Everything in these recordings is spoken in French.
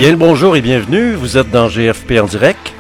Bien le bonjour et bienvenue, vous êtes dans GFP en direct.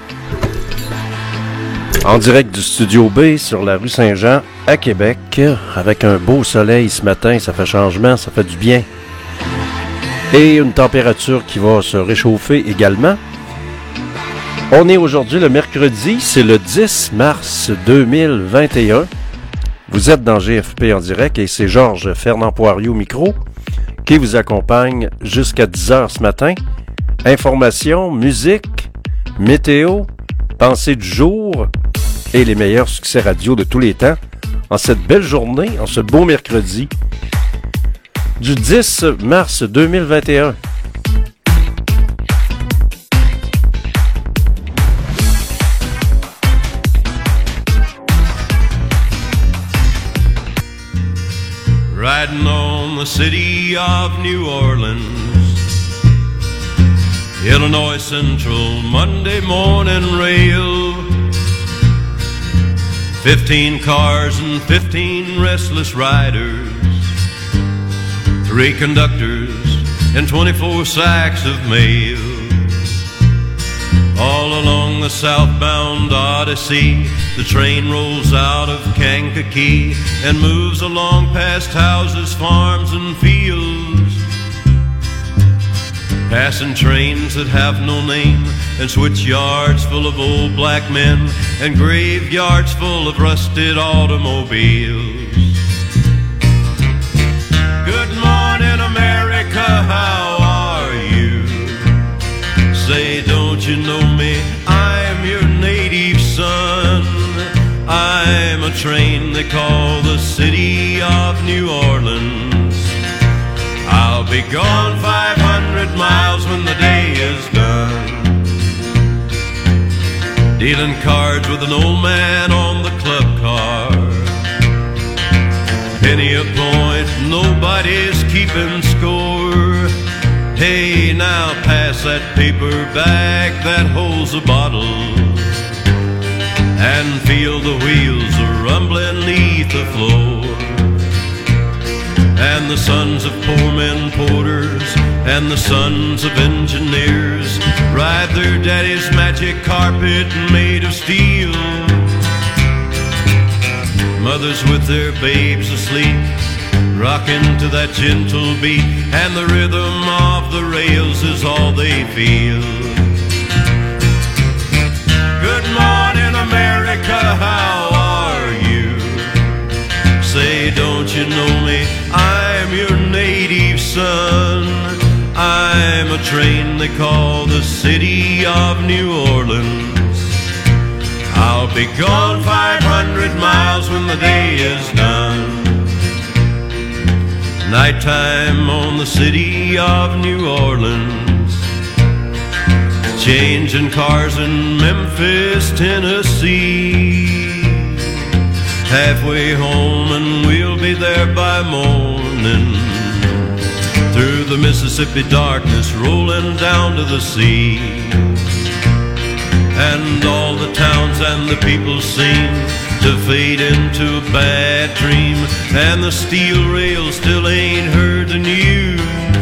En direct du Studio B sur la rue Saint-Jean à Québec, avec un beau soleil ce matin, ça fait changement, ça fait du bien. Et une température qui va se réchauffer également. On est aujourd'hui le mercredi, c'est le 10 mars 2021. Vous êtes dans GFP en direct et c'est Georges Fernand Poirier au micro qui vous accompagne jusqu'à 10h ce matin. Information, musique, météo, pensée du jour et les meilleurs succès radio de tous les temps en cette belle journée, en ce beau mercredi du 10 mars 2021. Riding on the city of New Orleans, Illinois Central Monday morning rail. 15 cars and 15 restless riders, 3 conductors and 24 sacks of mail. All along the southbound Odyssey, the train rolls out of Kankakee and moves along past houses, farms, and fields, passing trains that have no name, and switch yards full of old black men, and graveyards full of rusted automobiles. Good morning, America, how are you? Say, don't you know me? I'm your native son. I'm a train they call the city of New Orleans. I'll be gone 500 miles when the day is done, dealing cards with an old man on the club car. Penny a point, nobody's keeping score. Hey, now pass that paper bag that holds a bottle, and feel the wheels rumbling neath the floor. And the sons of poor men porters and the sons of engineers ride their daddy's magic carpet made of steel. Mothers with their babes asleep, rocking to that gentle beat, and the rhythm of the rails is all they feel. Good morning, America, how are you? Say, don't you know me? I'm your native son. I'm a train they call the city of New Orleans. I'll be gone 500 miles when the day is done. Nighttime on the city of New Orleans, changing cars in Memphis, Tennessee. Halfway home and we'll be there by morning, through the Mississippi darkness rolling down to the sea. And all the towns and the people seem to fade into a bad dream, and the steel rails still ain't heard the news.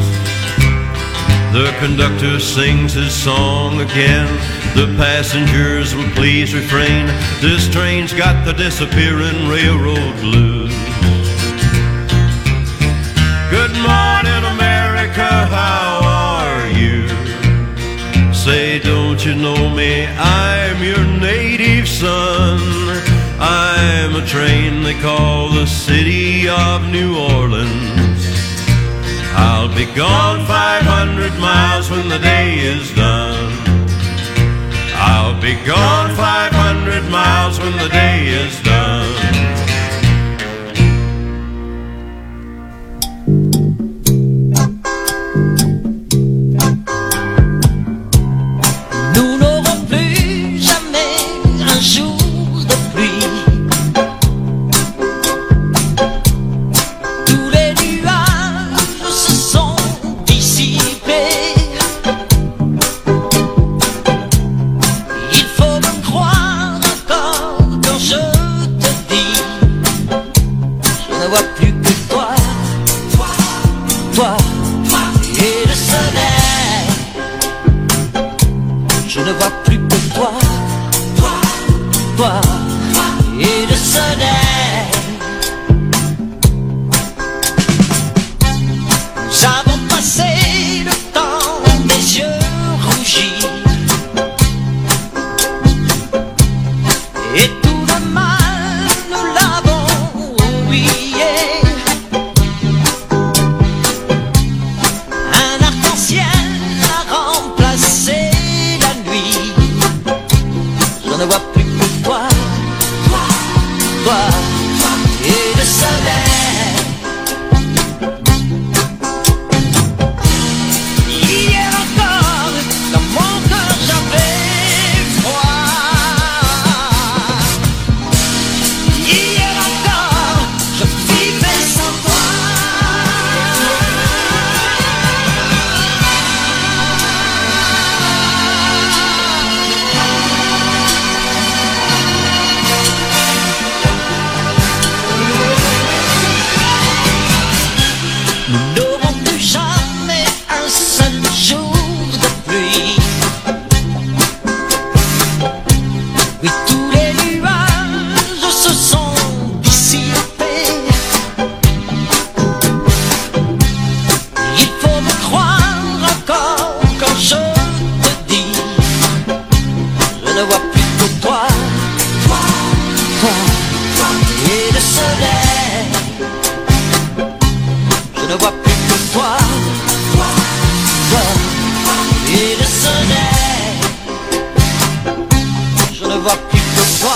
The conductor sings his song again, the passengers will please refrain. This train's got the disappearing railroad blues. Good morning, America, how are you? Say, don't you know me? I'm your native son. I'm a train they call the city of New Orleans. I'll be gone 500 miles when the day is done. I'll be gone 500 miles when the day is done. Il faut me croire encore quand je je ne vois plus que toi, toi et le soleil. Nous avons passé le temps des yeux rougis et tout le mal nous l'avons oublié. Un arc-en-ciel a remplacé la nuit. Je ne vois plus que toi, toi et le soleil. Hier encore, dans mon cœur j'avais froid. Hier encore, je vivais sans toi. Nous n'aurons plus jamais un seul jour de pluie. Oui, tous les nuages se sont dissipés. Il faut me croire encore quand je te dis, je ne vois plus que toi, toi et le soleil. Je ne vois plus que toi, toi et le soleil. Je ne vois plus que toi,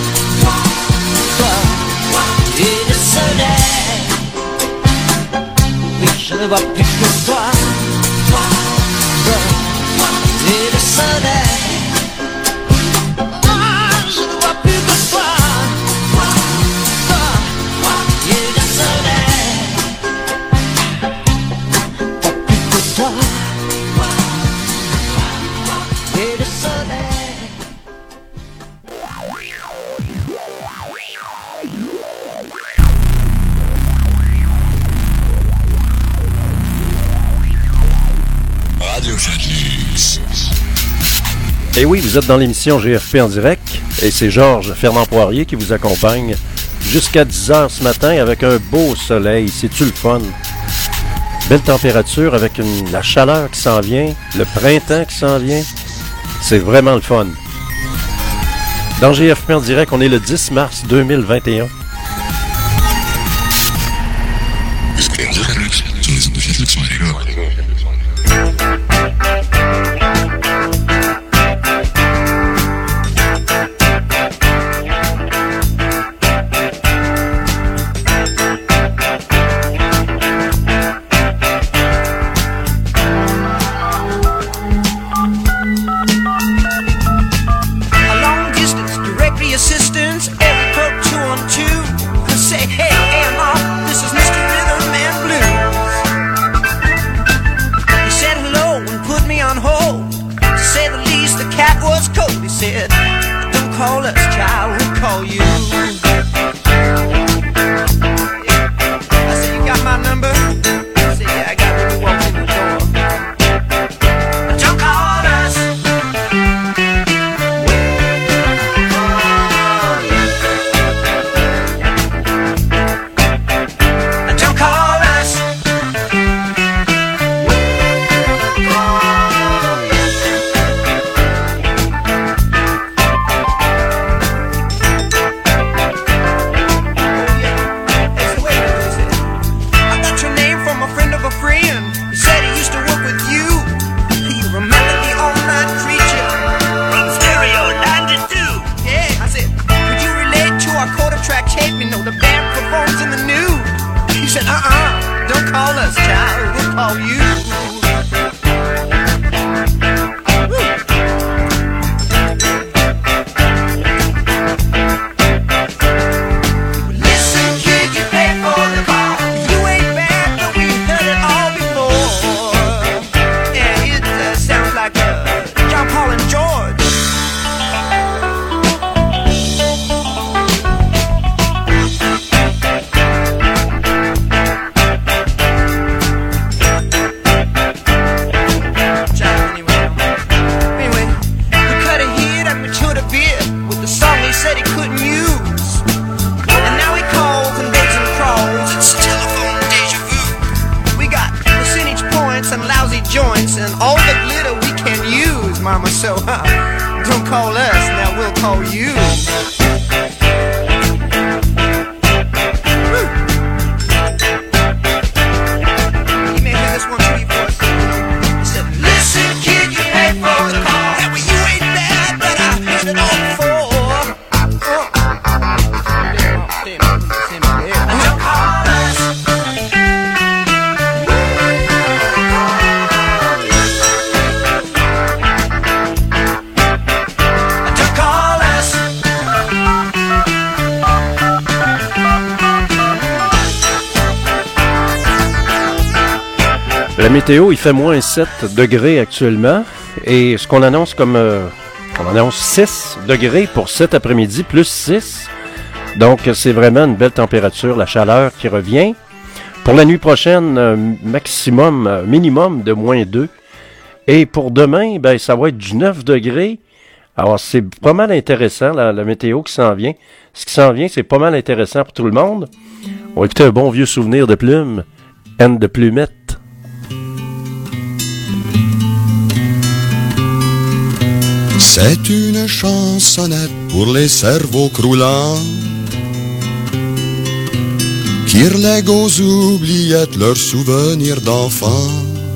toi et le soleil. Oui, je ne vois plus que toi, toi et le soleil. Ah, je ne vois plus que toi, toi et le soleil. Toi et le soleil. Radio Fenix. Et oui, vous êtes dans l'émission GFP en direct et c'est Georges Fernand Poirier qui vous accompagne jusqu'à 10h ce matin avec un beau soleil. C'est-tu le fun? Belle température avec la chaleur qui s'en vient, le printemps qui s'en vient. C'est vraiment le fun. Dans GFP en direct, on est le 10 mars 2021. mama, so don't call us, now we'll call you. You may hear this one too before. He said, listen kid, you pay for the call. Yeah, well you ain't bad, but I heard it all before. Don't call us. Don't call us. La météo, il fait moins 7 degrés actuellement. Et ce qu'on annonce comme... on annonce 6 degrés pour cet après-midi, plus 6. Donc, c'est vraiment une belle température, la chaleur qui revient. Pour la nuit prochaine, minimum de moins 2. Et pour demain, ben, ça va être du 9 degrés. Alors, c'est pas mal intéressant, la météo qui s'en vient. Ce qui s'en vient, c'est pas mal intéressant pour tout le monde. On va écouter un bon vieux souvenir de Plume, and de Plumette. C'est une chansonnette pour les cerveaux croulants qui relèguent aux oubliettes leurs souvenirs d'enfants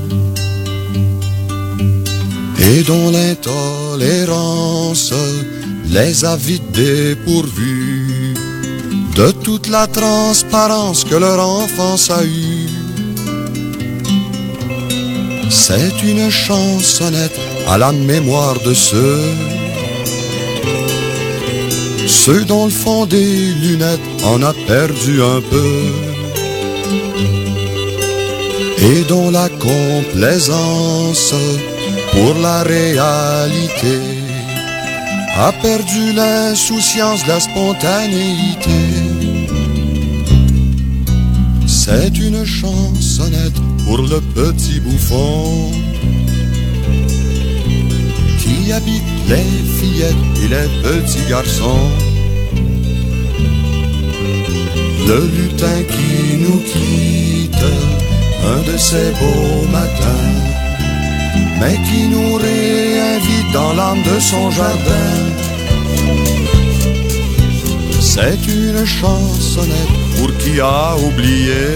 et dont l'intolérance les a vite dépourvus de toute la transparence que leur enfance a eue. C'est une chansonnette à la mémoire de ceux dont le fond des lunettes en a perdu un peu et dont la complaisance pour la réalité a perdu l'insouciance de la spontanéité. C'est une chansonnette pour le petit bouffon qui habite les fillettes et les petits garçons. Le lutin qui nous quitte un de ces beaux matins, mais qui nous réinvite dans l'âme de son jardin. C'est une chansonnette pour qui a oublié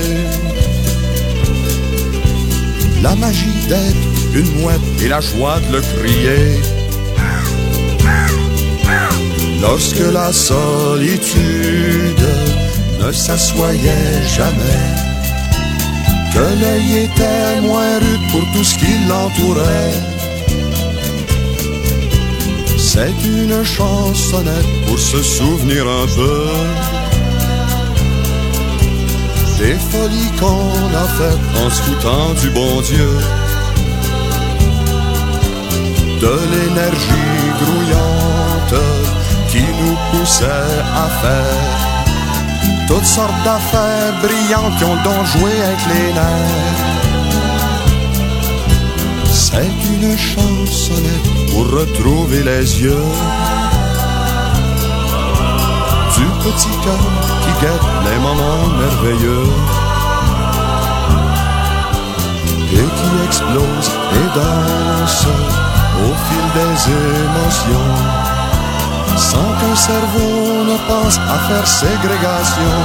la magie d'être une mouette et la joie de le crier. Lorsque la solitude ne s'assoyait jamais, que l'œil était moins rude pour tout ce qui l'entourait. C'est une chansonnette pour se souvenir un peu des folies qu'on a faites en se foutant du bon Dieu, de l'énergie grouillante qui nous poussait à faire toutes sortes d'affaires brillantes qui ont donc joué avec les nerfs. C'est une chansonnette pour retrouver les yeux du petit cœur qui guette les moments merveilleux et qui explose et danse au fil des émotions, sans qu'un cerveau ne pense à faire ségrégation.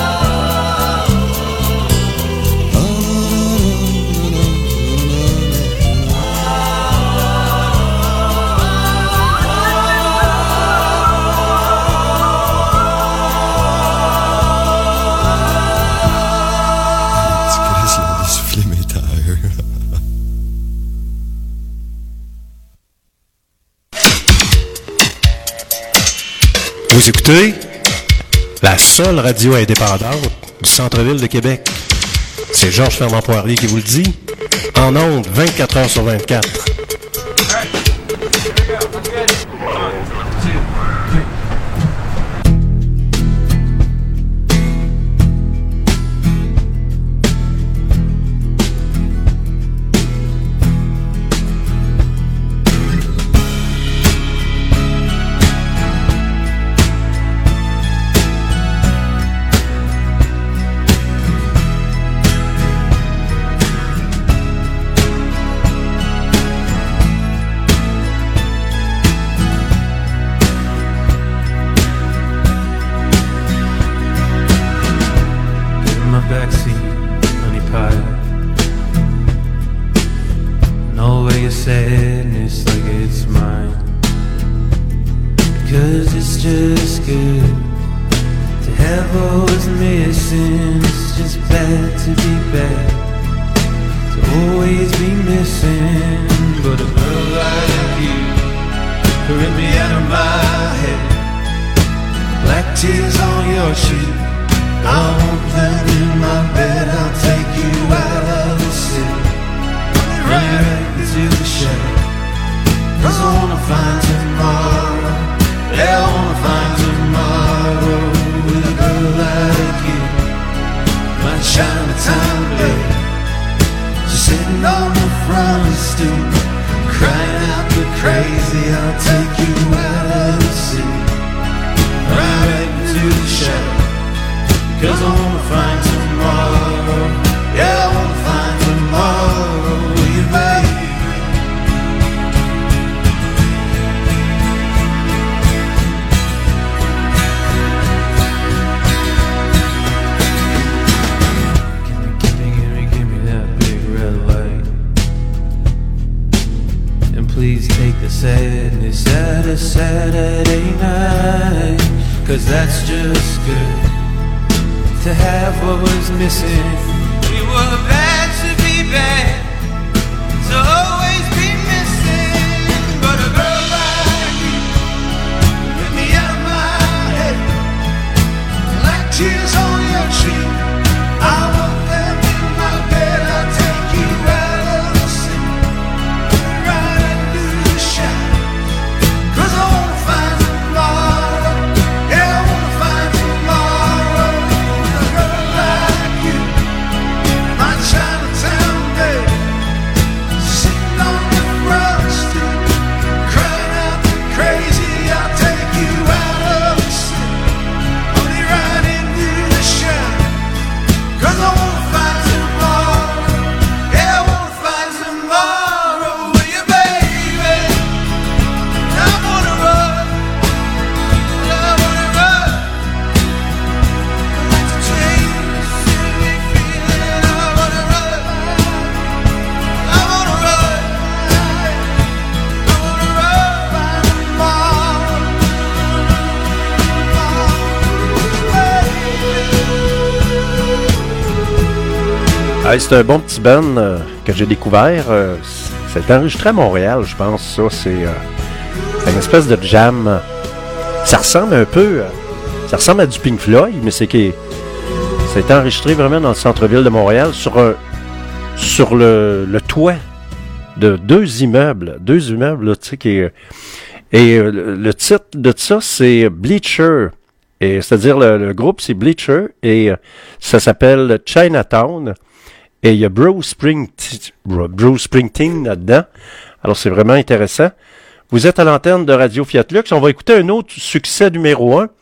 Vous écoutez la seule radio indépendante du centre-ville de Québec. C'est Georges Fernand Poirier qui vous le dit. En ondes, 24 heures sur 24. 'cause it's just good to have what was missing. It's just bad to be bad, to always be missing. But a girl like you could rip me out of my head. Black tears on your cheek, I want them in my bed. I'll take you out of the city, right into the shadow. 'Cause I wanna find tomorrow, yeah, I wanna find tomorrow with a girl like you, my Chinatown babe. She's sitting on the front stoop, crying out the crazy. I'll take you out of the city, right into the shadow. 'Cause I wanna find tomorrow, yeah, I wanna find tomorrow with you, baby. Give me that big red light. And please take the sadness out of Saturday night. 'Cause that's just good to have what was missing. We were bad to be bad, to always be missing. But a girl like you rip me out of my head, like tears on your cheek. I want them in my bed. I'll take you out of the city, right into the shadow. 'Cause I wanna find tomorrow, yeah, I wanna find tomorrow with a girl like you, my Chinatown babe. Sitting on the front stoop, crying out the crazy. I'll take you out of the city, only right into the shadow. 'Cause I wanna find tomorrow, yeah, I wanna find tomorrow with you, baby. I wanna run, I wanna run. I want to change the silly feeling. I wanna run, I wanna run. I wanna run by tomorrow, Hey, c'est un bon petit band que j'ai découvert. C'est enregistré à Montréal, je pense. Ça, c'est une espèce de jam. Ça ressemble un peu. Ça ressemble à du Pink Floyd, mais c'est enregistré vraiment dans le centre-ville de Montréal sur le toit de deux immeubles. Deux immeubles, là, tu sais, et le titre de ça, c'est Bleacher. Et c'est-à-dire le groupe, c'est Bleacher. Et ça s'appelle Chinatown. Et il y a Bruce Springsteen là-dedans. Alors, c'est vraiment intéressant. Vous êtes à l'antenne de Radio Fiat Lux. On va écouter un autre succès numéro 1,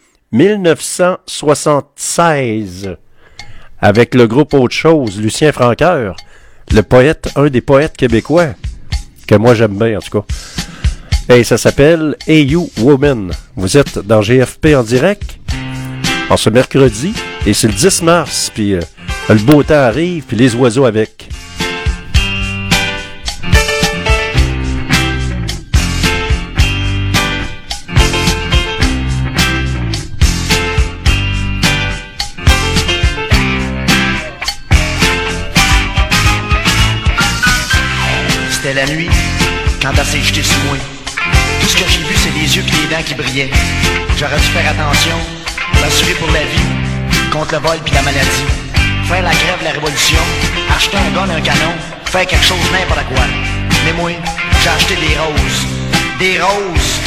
1976, avec le groupe Autre Chose, Lucien Francoeur, le poète, un des poètes québécois, que moi j'aime bien en tout cas. Et ça s'appelle Hey You Woman. Vous êtes dans GFP en direct, en ce mercredi, et c'est le 10 mars, puis le beau temps arrive, puis les oiseaux avec. C'était la nuit, quand elle s'est jetée sur moi. Tout ce que j'ai vu, c'est les yeux et les dents qui brillaient. J'aurais dû faire attention, m'assurer pour la vie, contre le vol puis la maladie. Faire la grève, la révolution, acheter un gun, un canon, faire quelque chose, n'importe quoi. Mais moi, j'ai acheté des roses. Des roses!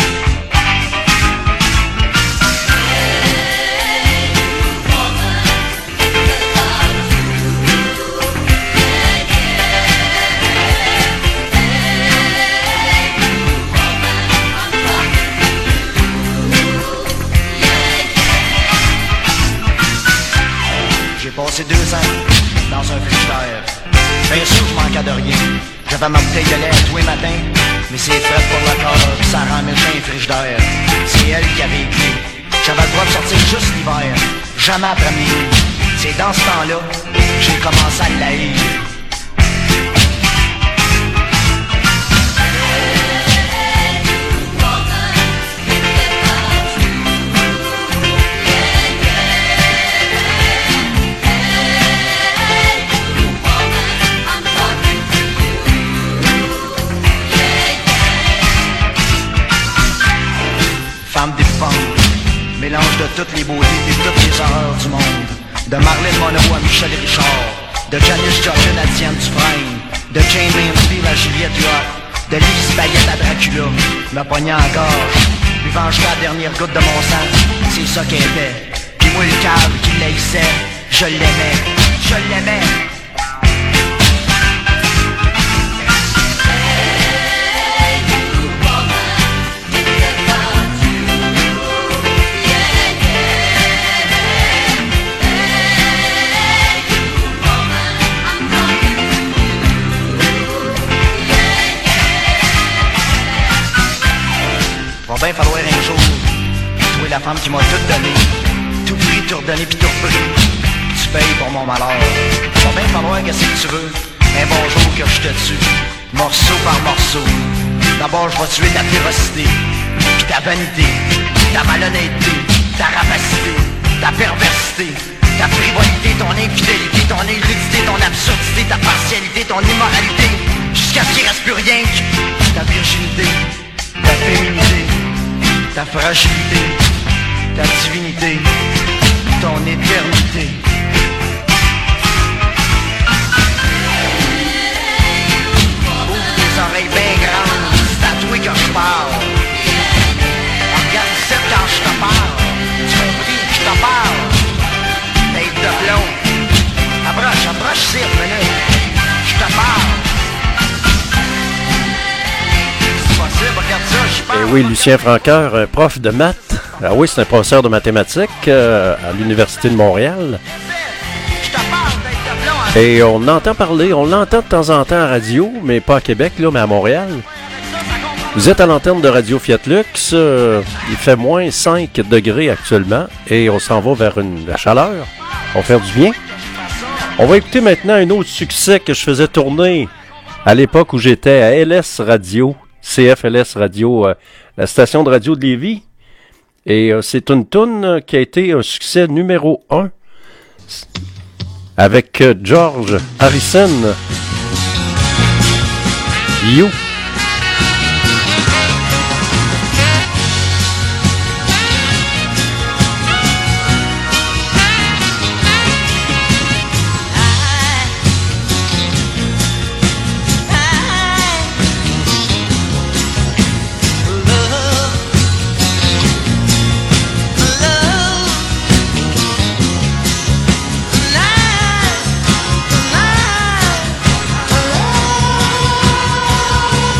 J'ai passé 2 ans dans un frigidaire. Bien sûr, je manquais de rien. J'avais ma bouteille de lait tous les matins, mais c'est fait pour le corps, pis ça rend méchant un frigidaire. C'est elle qui avait écrit. J'avais le droit de sortir juste l'hiver, jamais après minuit. C'est dans ce temps-là que j'ai commencé à l'haïr. de toutes les beautés et toutes les horreurs du monde. De Marilyn Monroe à Michel Richard, de Janis Joplin à Diane Dufresne, de Jane Mansfield à Juliette Huot, de Lise Bayette à Dracula, me pognant en gorge, buvant jusqu'à la dernière goutte de mon sang, c'est ça qu'elle était. Puis moi le câble qui l'haïssait, je l'aimais, je l'aimais. Va bien falloir un jour, toi la femme qui m'a tout donné, tout pris, tout redonné pis tout repris, tu payes pour mon malheur. Va bien falloir qu'est-ce que tu veux, un bon jour que je te tue, morceau par morceau. D'abord je vais tuer ta férocité, pis ta vanité, ta malhonnêteté, ta rapacité, ta perversité, ta frivolité, ton infidélité, ton hérédité, ton absurdité, ta partialité, ton immoralité, jusqu'à ce qu'il reste plus rien que ta virginité, ta féminité, ta fragilité, ta divinité, ton éternité. Ouvre tes oreilles bien grandes, c'est à toi que je parle. Regarde ici quand je te parle, tu compris, je te parle. Tête de plomb, approche ici, minute, je te parle. Et oui, Lucien Francoeur, un prof de maths. Ah oui, c'est un professeur de mathématiques à l'Université de Montréal. Et on entend parler, on l'entend de temps en temps à radio, mais pas à Québec, là, mais à Montréal. Vous êtes à l'antenne de Radio Fiat Lux. Il fait moins 5 degrés actuellement et on s'en va vers la chaleur. On va faire du bien. On va écouter maintenant un autre succès que je faisais tourner à l'époque où j'étais à LS Radio. CFLS Radio, la station de radio de Lévis. Et c'est une toune qui a été un succès numéro 1 avec George Harrison. You. Love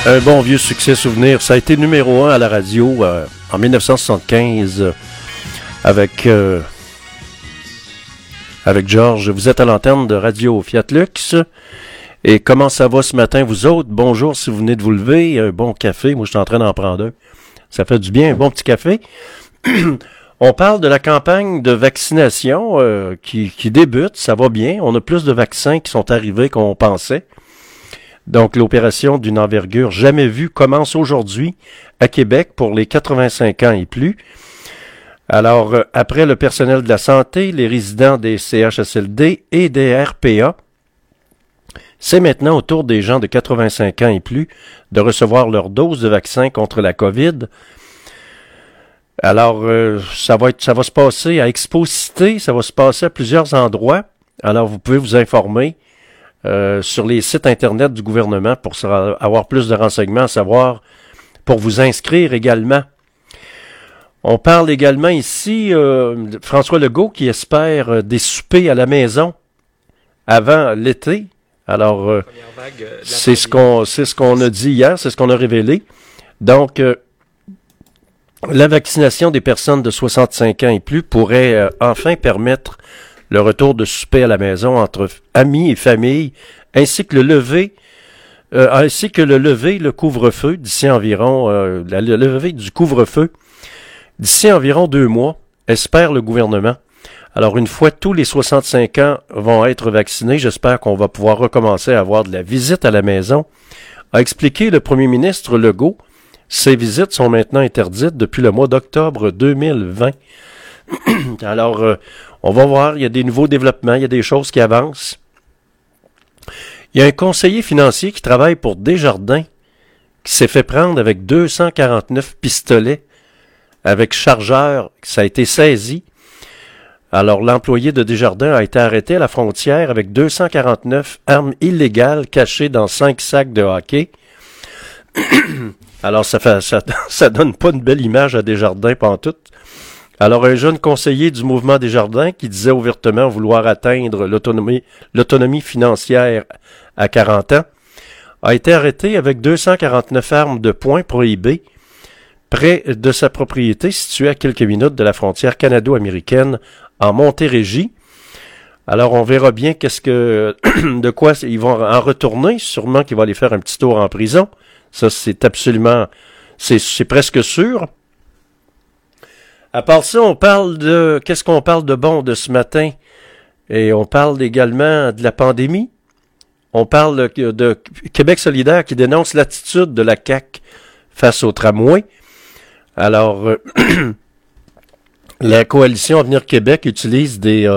Un bon vieux succès souvenir. Ça a été numéro 1 à la radio en 1975 avec Georges. Vous êtes à l'antenne de Radio Fiat Lux. Et comment ça va ce matin, vous autres? Bonjour si vous venez de vous lever. Un bon café. Moi, je suis en train d'en prendre un. Ça fait du bien, un bon petit café. On parle de la campagne de vaccination qui débute. Ça va bien. On a plus de vaccins qui sont arrivés qu'on pensait. Donc, l'opération d'une envergure jamais vue commence aujourd'hui à Québec pour les 85 ans et plus. Alors, après le personnel de la santé, les résidents des CHSLD et des RPA, c'est maintenant au tour des gens de 85 ans et plus de recevoir leur dose de vaccin contre la COVID. Alors, ça va se passer à Expo-Cité, ça va se passer à plusieurs endroits. Alors, vous pouvez vous informer sur les sites Internet du gouvernement pour avoir plus de renseignements, à savoir pour vous inscrire également. On parle également ici François Legault qui espère des soupers à la maison avant l'été. Alors, c'est ce qu'on a dit hier, c'est ce qu'on a révélé. Donc, la vaccination des personnes de 65 ans et plus pourrait enfin permettre le retour de souper à la maison entre amis et famille, ainsi que le lever, le couvre-feu d'ici environ, le lever du couvre-feu d'ici environ 2 mois, espère le gouvernement. Alors, une fois tous les 65 ans vont être vaccinés, j'espère qu'on va pouvoir recommencer à avoir de la visite à la maison, a expliqué le premier ministre Legault. Ces visites sont maintenant interdites depuis le mois d'octobre 2020. Alors, on va voir, il y a des nouveaux développements, il y a des choses qui avancent. Il y a un conseiller financier qui travaille pour Desjardins qui s'est fait prendre avec 249 pistolets avec chargeur, ça a été saisi. Alors, l'employé de Desjardins a été arrêté à la frontière avec 249 armes illégales cachées dans 5 sacs de hockey. Alors, ça donne pas une belle image à Desjardins pantoute. Alors, un jeune conseiller du mouvement Desjardins qui disait ouvertement vouloir atteindre l'autonomie financière à 40 ans, a été arrêté avec 249 armes de poing prohibées près de sa propriété située à quelques minutes de la frontière canado-américaine en Montérégie. Alors, on verra bien de quoi ils vont en retourner. Sûrement qu'il va aller faire un petit tour en prison. Ça, c'est absolument, c'est presque sûr. À part ça, qu'est-ce qu'on parle de bon de ce matin? Et on parle également de la pandémie. On parle de Québec solidaire qui dénonce l'attitude de la CAQ face au tramway. Alors, la coalition Avenir Québec utilise des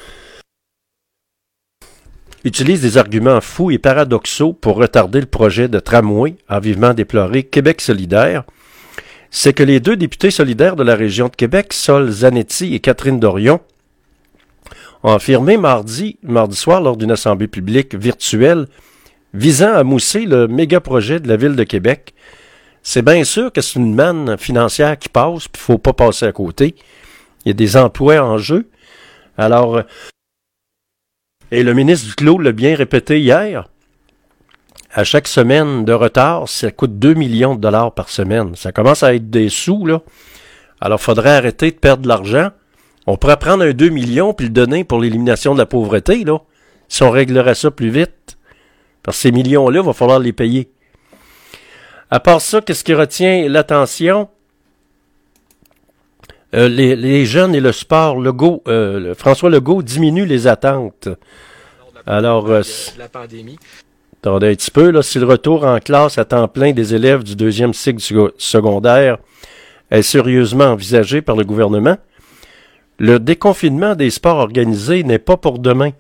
arguments fous et paradoxaux pour retarder le projet de tramway, a vivement déploré Québec solidaire. C'est que les 2 députés solidaires de la région de Québec, Sol Zanetti et Catherine Dorion, ont affirmé mardi soir lors d'une assemblée publique virtuelle visant à mousser le méga-projet de la Ville de Québec. C'est bien sûr que c'est une manne financière qui passe, puis il ne faut pas passer à côté. Il y a des emplois en jeu. Alors, et le ministre Duclos l'a bien répété hier, à chaque semaine de retard, ça coûte 2 millions de dollars par semaine. Ça commence à être des sous, là. Alors, il faudrait arrêter de perdre de l'argent. On pourrait prendre un 2 millions puis le donner pour l'élimination de la pauvreté, là, si on réglerait ça plus vite. Parce que ces millions-là, il va falloir les payer. À part ça, qu'est-ce qui retient l'attention? Les jeunes et le sport, François Legault diminue les attentes. Alors, la pandémie. Attendez un petit peu, là, si le retour en classe à temps plein des élèves du 2e cycle secondaire est sérieusement envisagé par le gouvernement, le déconfinement des sports organisés n'est pas pour demain.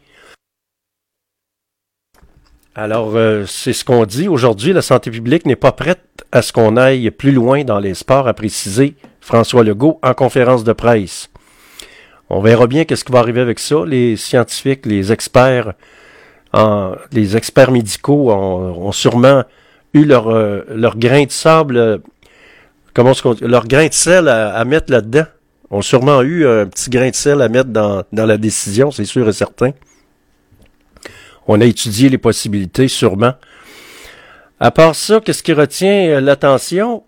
Alors, c'est ce qu'on dit. Aujourd'hui, la santé publique n'est pas prête à ce qu'on aille plus loin dans les sports, a précisé François Legault en conférence de presse. On verra bien qu'est-ce qui va arriver avec ça. Les scientifiques, les experts médicaux ont sûrement eu leur grain de sable, leur grain de sel à mettre là-dedans. Ont sûrement eu un petit grain de sel à mettre dans la décision, c'est sûr et certain. On a étudié les possibilités, sûrement. À part ça, qu'est-ce qui retient l'attention?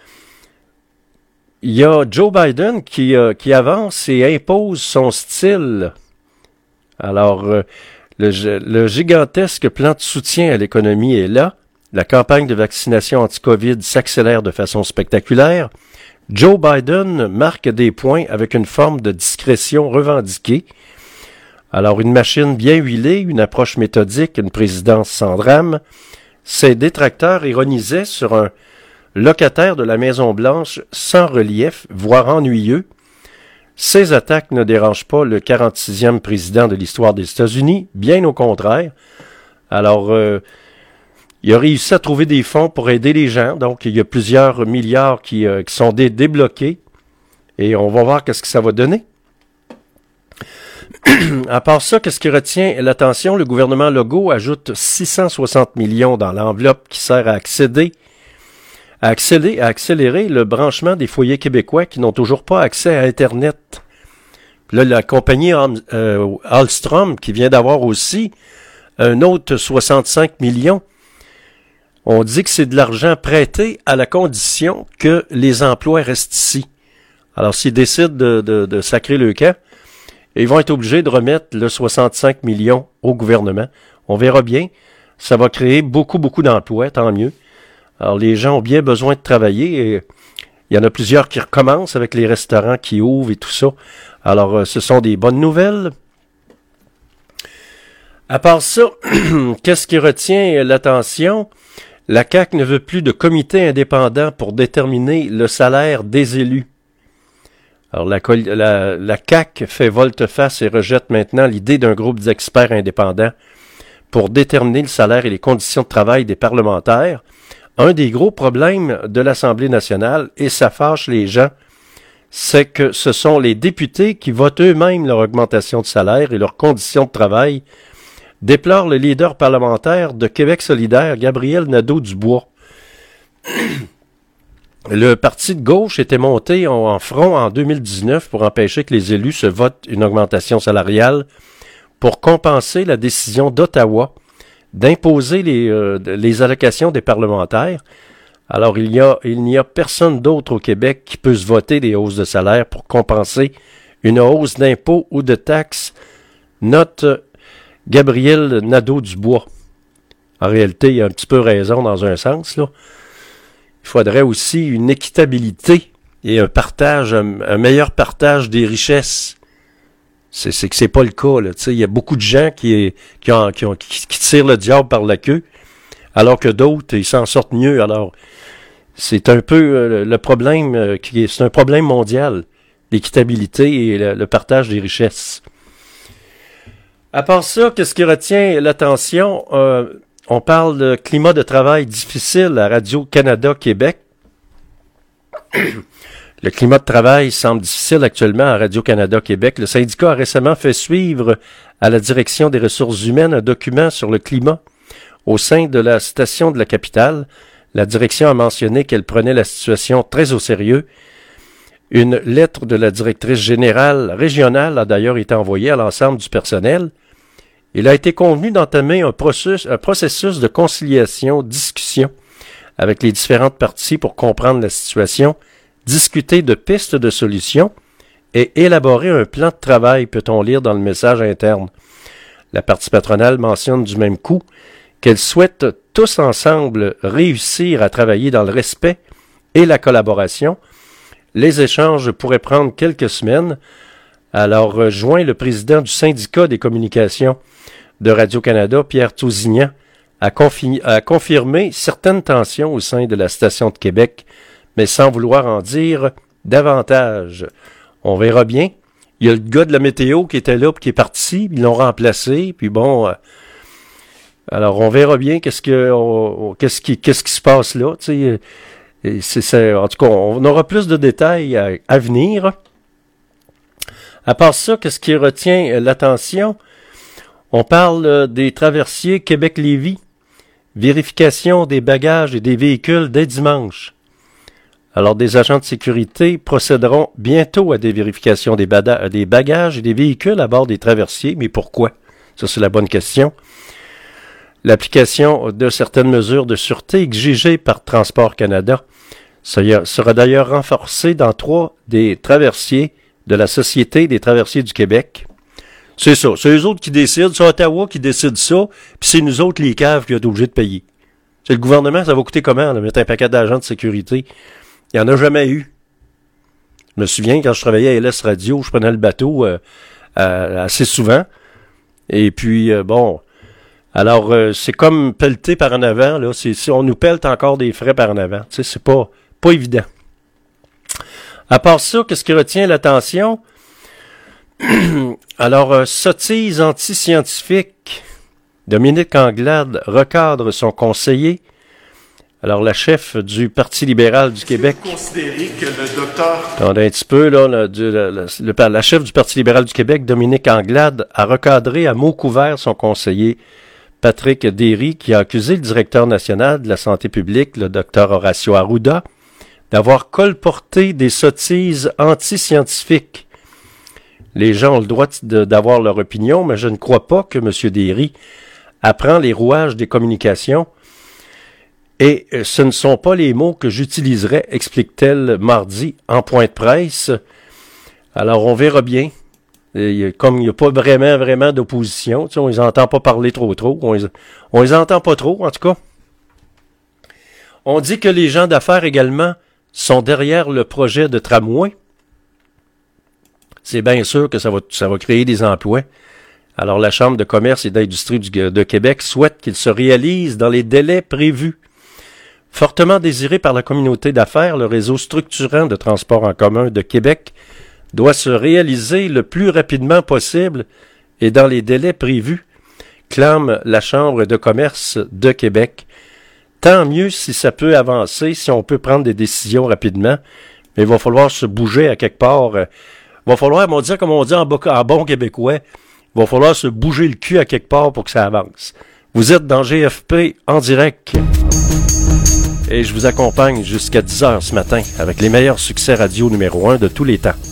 Il y a Joe Biden qui avance et impose son style. Alors, le gigantesque plan de soutien à l'économie est là. La campagne de vaccination anti-COVID s'accélère de façon spectaculaire. Joe Biden marque des points avec une forme de discrétion revendiquée. Alors, une machine bien huilée, une approche méthodique, une présidence sans drame. Ses détracteurs ironisaient sur un locataire de la Maison-Blanche sans relief, voire ennuyeux. Ces attaques ne dérangent pas le 46e président de l'histoire des États-Unis, bien au contraire. Alors, il a réussi à trouver des fonds pour aider les gens, donc il y a plusieurs milliards qui sont débloqués, et on va voir qu'est-ce que ça va donner. À part ça, qu'est-ce qui retient l'attention? Le gouvernement Legault ajoute 660 millions dans l'enveloppe qui sert à accélérer le branchement des foyers québécois qui n'ont toujours pas accès à Internet. Là, la compagnie Alstom, qui vient d'avoir aussi un autre 65 millions, on dit que c'est de l'argent prêté à la condition que les emplois restent ici. Alors, s'ils décident de sacrer le camp, ils vont être obligés de remettre le 65 millions au gouvernement. On verra bien. Ça va créer beaucoup d'emplois, tant mieux. Alors, les gens ont bien besoin de travailler et il y en a plusieurs qui recommencent avec les restaurants qui ouvrent et tout ça. Alors, ce sont des bonnes nouvelles. À part ça, qu'est-ce qui retient l'attention? La CAQ ne veut plus de comité indépendant pour déterminer le salaire des élus. Alors, la CAQ fait volte-face et rejette maintenant l'idée d'un groupe d'experts indépendants pour déterminer le salaire et les conditions de travail des parlementaires. Un des gros problèmes de l'Assemblée nationale, et ça fâche les gens, c'est que ce sont les députés qui votent eux-mêmes leur augmentation de salaire et leurs conditions de travail, déplore le leader parlementaire de Québec solidaire, Gabriel Nadeau-Dubois. Le parti de gauche était monté en front en 2019 pour empêcher que les élus se votent une augmentation salariale pour compenser la décision d'Ottawa d'imposer les allocations des parlementaires. Alors, il n'y a personne d'autre au Québec qui peut se voter des hausses de salaire pour compenser une hausse d'impôts ou de taxes, note Gabriel Nadeau-Dubois. En réalité, il a un petit peu raison dans un sens, là. Il faudrait aussi une équitabilité et un meilleur partage des richesses. C'est que c'est pas le cas, là. Tu sais, il y a beaucoup de gens qui tirent le diable par la queue, alors que d'autres, ils s'en sortent mieux. Alors, c'est un peu le problème c'est un problème mondial, l'équitabilité et le partage des richesses. À part ça, qu'est-ce qui retient l'attention? On parle de climat de travail difficile à Radio-Canada Québec. Le climat de travail semble difficile actuellement à Radio-Canada Québec. Le syndicat a récemment fait suivre à la direction des ressources humaines un document sur le climat. Au sein de la station de la capitale, la direction a mentionné qu'elle prenait la situation très au sérieux. Une lettre de la directrice générale régionale a d'ailleurs été envoyée à l'ensemble du personnel. Il a été convenu d'entamer un processus de conciliation, discussion avec les différentes parties pour comprendre la situation, discuter de pistes de solutions et élaborer un plan de travail, peut-on lire dans le message interne. La partie patronale mentionne du même coup qu'elle souhaite tous ensemble réussir à travailler dans le respect et la collaboration. Les échanges pourraient prendre quelques semaines. Alors, joint le président du syndicat des communications de Radio-Canada, Pierre Tousignan, a confirmé certaines tensions au sein de la station de Québec, mais sans vouloir en dire davantage. On verra bien. Il y a le gars de la météo qui était là, puis qui est parti, puis ils l'ont remplacé, puis bon... alors, on verra bien qu'est-ce qui se passe là. Tu sais, en tout cas, on aura plus de détails à venir. À part ça, qu'est-ce qui retient l'attention? On parle des traversiers Québec-Lévis. Vérification des bagages et des véhicules dès dimanche. Alors, des agents de sécurité procéderont bientôt à des vérifications des bagages et des véhicules à bord des traversiers. Mais pourquoi? Ça, c'est la bonne question. L'application de certaines mesures de sûreté exigées par Transport Canada sera d'ailleurs renforcée dans 3 des traversiers de la Société des traversiers du Québec. C'est ça, c'est eux autres qui décident, c'est Ottawa qui décide ça, puis c'est nous autres les caves qui sont obligés de payer. C'est le gouvernement, ça va coûter comment, là, mettre un paquet d'agents de sécurité? Il n'y en a jamais eu. Je me souviens, quand je travaillais à LS Radio, je prenais le bateau assez souvent. Et puis, alors, c'est comme pelleter par en avant, là. On nous pèle encore des frais par en avant. Tu sais, c'est pas évident. À part ça, qu'est-ce qui retient l'attention? Alors, sottise anti-scientifique. Dominique Anglade recadre son conseiller. Alors, la chef du Parti libéral du Québec... Considérer que le docteur... Attendez un petit peu, là. La chef du Parti libéral du Québec, Dominique Anglade, a recadré à mots couverts son conseiller Patrick Derry, qui a accusé le directeur national de la santé publique, le docteur Horacio Arruda, d'avoir colporté des sottises anti-scientifiques. Les gens ont le droit d'avoir leur opinion, mais je ne crois pas que M. Derry apprend les rouages des communications. Et ce ne sont pas les mots que j'utiliserais, explique-t-elle mardi en point de presse. Alors, on verra bien. Comme il n'y a pas vraiment d'opposition, on les entend pas parler trop. On les entend pas trop, en tout cas. On dit que les gens d'affaires également sont derrière le projet de tramway. C'est bien sûr que ça va créer des emplois. Alors, la Chambre de commerce et d'industrie de Québec souhaite qu'il se réalise dans les délais prévus. Fortement désiré par la communauté d'affaires, le réseau structurant de transport en commun de Québec doit se réaliser le plus rapidement possible et dans les délais prévus, clame la Chambre de commerce de Québec. Tant mieux si ça peut avancer, si on peut prendre des décisions rapidement, mais il va falloir se bouger à quelque part. Il va falloir, comme on dit en bon québécois, il va falloir se bouger le cul à quelque part pour que ça avance. Vous êtes dans GFP en direct. Et je vous accompagne jusqu'à 10h ce matin avec les meilleurs succès radio numéro 1 de tous les temps.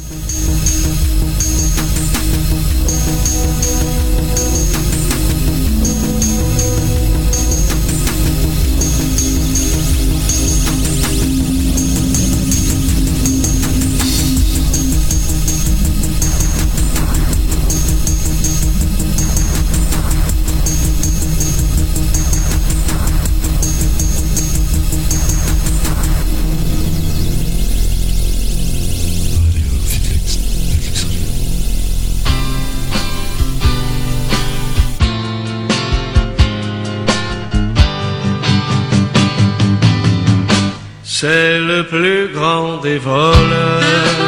C'est le plus grand des voleurs.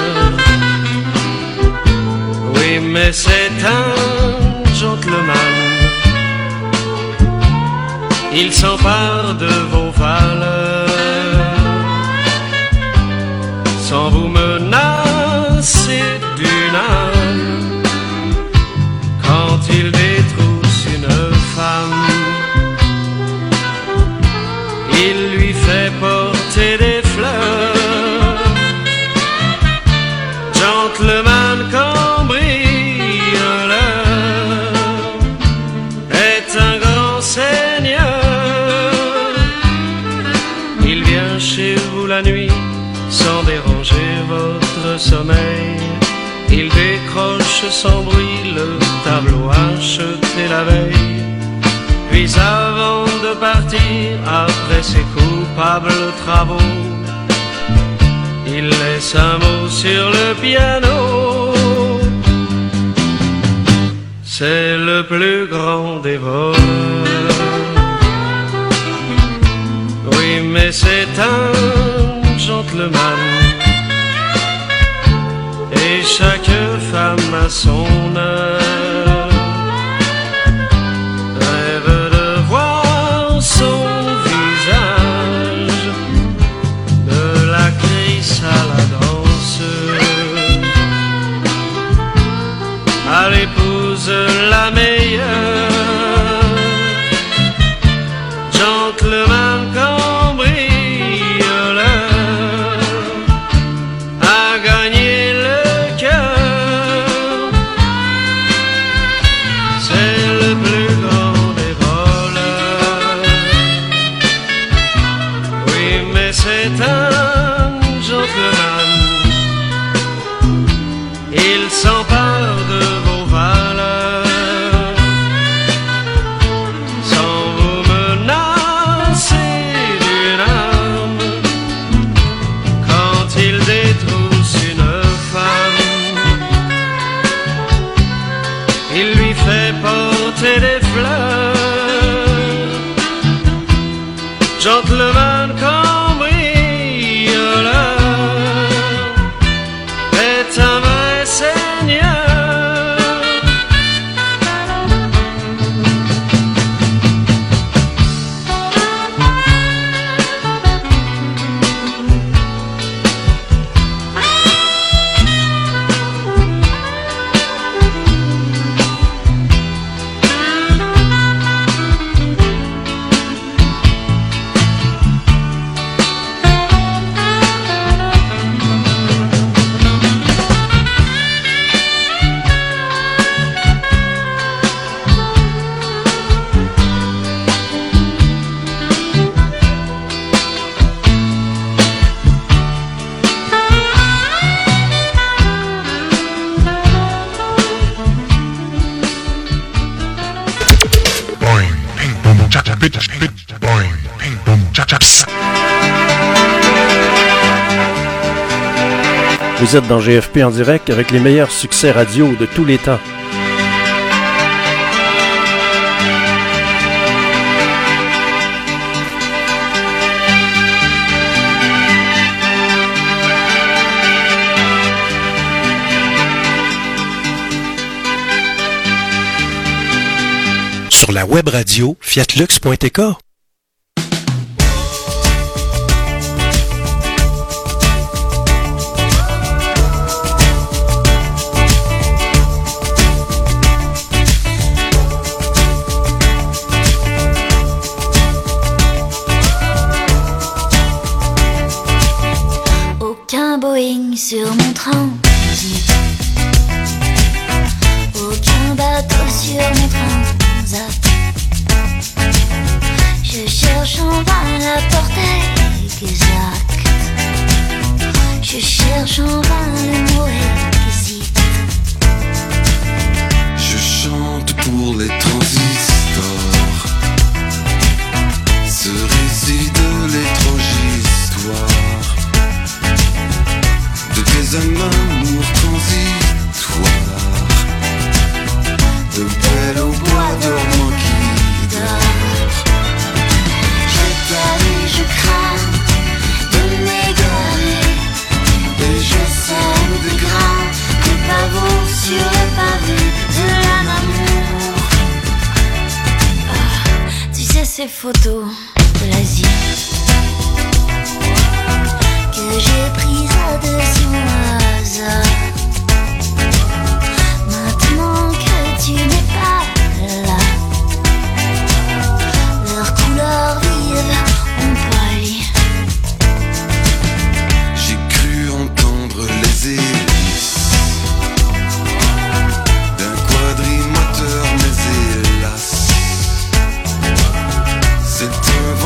Oui, mais c'est un gentleman. Il s'empare de vos valeurs sans vous menacer d'une âme. Quand il détrousse une femme, il lui fait porter des fleurs. Gentleman cambrioleur est un grand seigneur. Il vient chez vous la nuit sans déranger votre sommeil. Il décroche sans bruit le tableau acheté la veille. Puis avant de partir, après ses coupables travaux, il laisse un mot sur le piano. C'est le plus grand des voleurs. Oui, mais c'est un gentleman. Et chaque femme a son heure. Son visage, de l'actrice à la danseuse, à l'épouse la meilleure. Gentleman cambrioleur a gagné le cœur c'est un gentleman. Il s'empare de vos valeurs sans vous menacer d'une arme. Quand il détrousse une femme, il lui fait porter des fleurs. Gentleman cambrioleur est un vrai seigneur. Vous êtes dans GFP en direct avec les meilleurs succès radio de tous les temps. Sur la web radio fiatlux.tk. Aucun Boeing sur mon transit, aucun bateau sur mon transat. Je cherche en vain la portée exacte. Je cherche en vain le mot exit. Je chante pour les transistors, ce récit de l'étrange-histoire de tes amours transitoires, de belles au bois dormant qui dort. Je t'avoue, je crains de m'égarer, et je sème des grains de pavots sur le pavé de l'amour. Ah, tu sais ces photos de l'Asie que j'ai prises au-dessus mon hasard. Maintenant que tu n'es pas là, leurs couleurs vives ont pâli. J'ai cru entendre les hélices d'un quadrimoteur, mais hélas, c'est un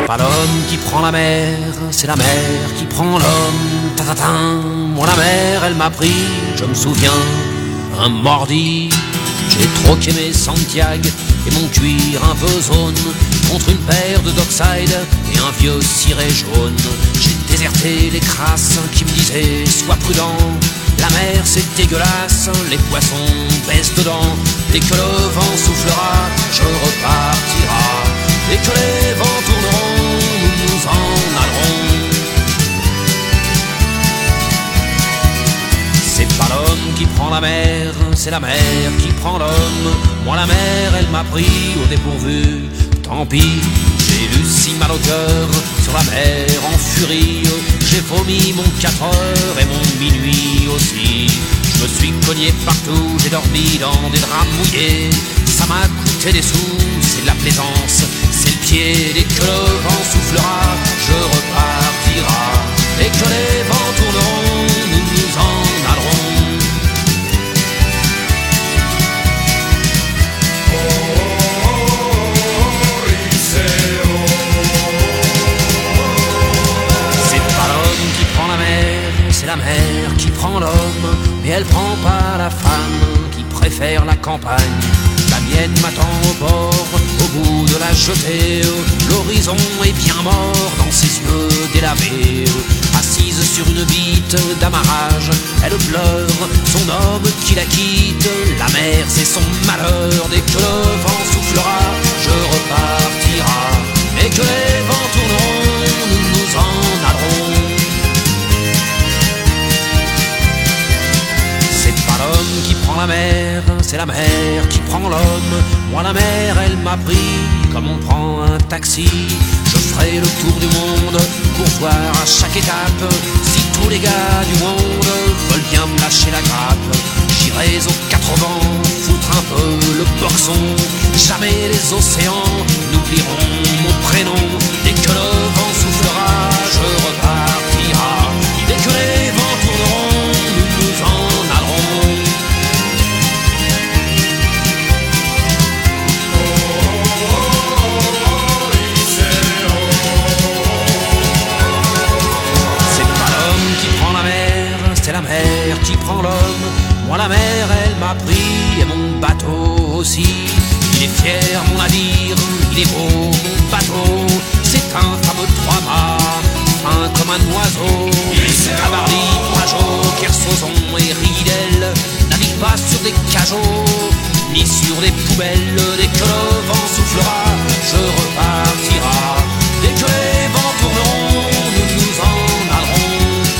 pas l'homme qui prend la mer, c'est la mer qui prend l'homme. Ta-ta-ta. Moi la mer, elle m'a pris, je me souviens, un mardi. J'ai troqué mes Santiago et mon cuir un peu zone contre une paire de Dockside et un vieux ciré jaune. J'ai déserté les crasses qui me disaient sois prudent. La mer c'est dégueulasse, les poissons baissent dedans. Dès que le vent soufflera, je repartira. Dès que les vents tourneront, nous nous en allerons. C'est pas l'homme qui prend la mer, c'est la mer qui prend l'homme. Moi la mer, elle m'a pris au dépourvu. Tant pis, j'ai eu si mal au cœur sur la mer en furie. J'ai vomi mon 4 heures et mon minuit aussi. Je me suis cogné partout, j'ai dormi dans des draps mouillés. Ça m'a coûté des sous, c'est de la plaisance, c'est le pied. Dès que le vent soufflera, je repartira. Dès que les vents tourneront, nous nous en allerons. C'est la mer qui prend l'homme, mais elle prend pas la femme qui préfère la campagne. La mienne m'attend au bord, au bout de la jetée. L'horizon est bien mort dans ses yeux délavés. Assise sur une bite d'amarrage, elle pleure son homme qui la quitte. La mer c'est son malheur, dès que le vent soufflera, je repartira. Dès que les vents tourneront, nous nous en allerons. L'homme qui prend la mer, c'est la mer qui prend l'homme. Moi la mer, elle m'a pris comme on prend un taxi. Je ferai le tour du monde pour voir à chaque étape si tous les gars du monde veulent bien me lâcher la grappe. J'irai aux 4 vents foutre un peu le boxon. Jamais les océans n'oublieront mon prénom. Dès que le vent soufflera, je repartira. Dès que les vents tourneront, nous nous en allerons. C'est la mer qui prend l'homme. Moi la mer elle m'a pris et mon bateau aussi. Il est fier mon navire, il est beau mon bateau. C'est un fameux 3-mâts, fin comme un oiseau. Cabarly, Pajot, Kersozon et Ridel naviguent pas sur des cajots ni sur des poubelles. Dès que le vent soufflera, je repartira. Dès que les vents tourneront, nous nous en allerons.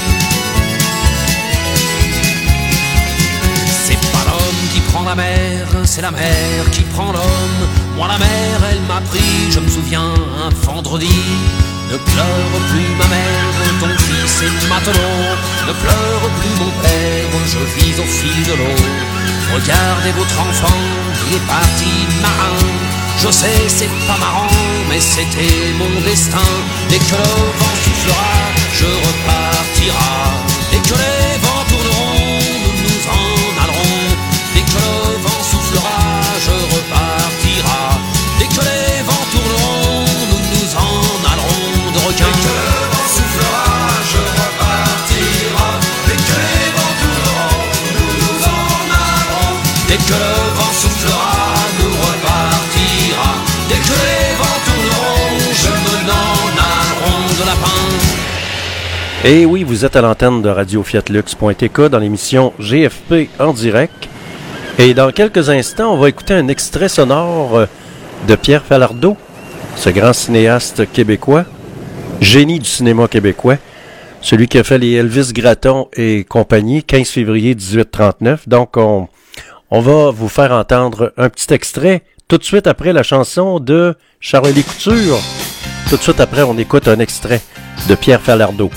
Qui prend la mer, c'est la mer qui prend l'homme. Moi la mer, elle m'a pris, je me souviens, un vendredi. Ne pleure plus ma mère, ton fils est matelot. Ne pleure plus mon père, je vis au fil de l'eau. Regardez votre enfant, il est parti marin. Je sais, c'est pas marrant, mais c'était mon destin. Dès que le vent soufflera, je repartira. Dès que les vents tourneront, nous nous en allerons. Dès que le vent soufflera, je repartira. Dès que les vents tourneront, nous nous en allerons de requins. Dès que le vent soufflera, je repartira. Dès que les vents tourneront, nous nous en allerons. Dès que le vent soufflera, nous repartira. Dès que les vents tourneront, je me n'en allerons de lapin. Et oui, vous êtes à l'antenne de Radio Fiatlux.tk dans l'émission GFP en direct. Et dans quelques instants, on va écouter un extrait sonore de Pierre Falardeau, ce grand cinéaste québécois, génie du cinéma québécois, celui qui a fait les Elvis Gratton et compagnie, 15 février 1839. Donc, on va vous faire entendre un petit extrait tout de suite après la chanson de Charlie Couture. Tout de suite après, on écoute un extrait de Pierre Falardeau.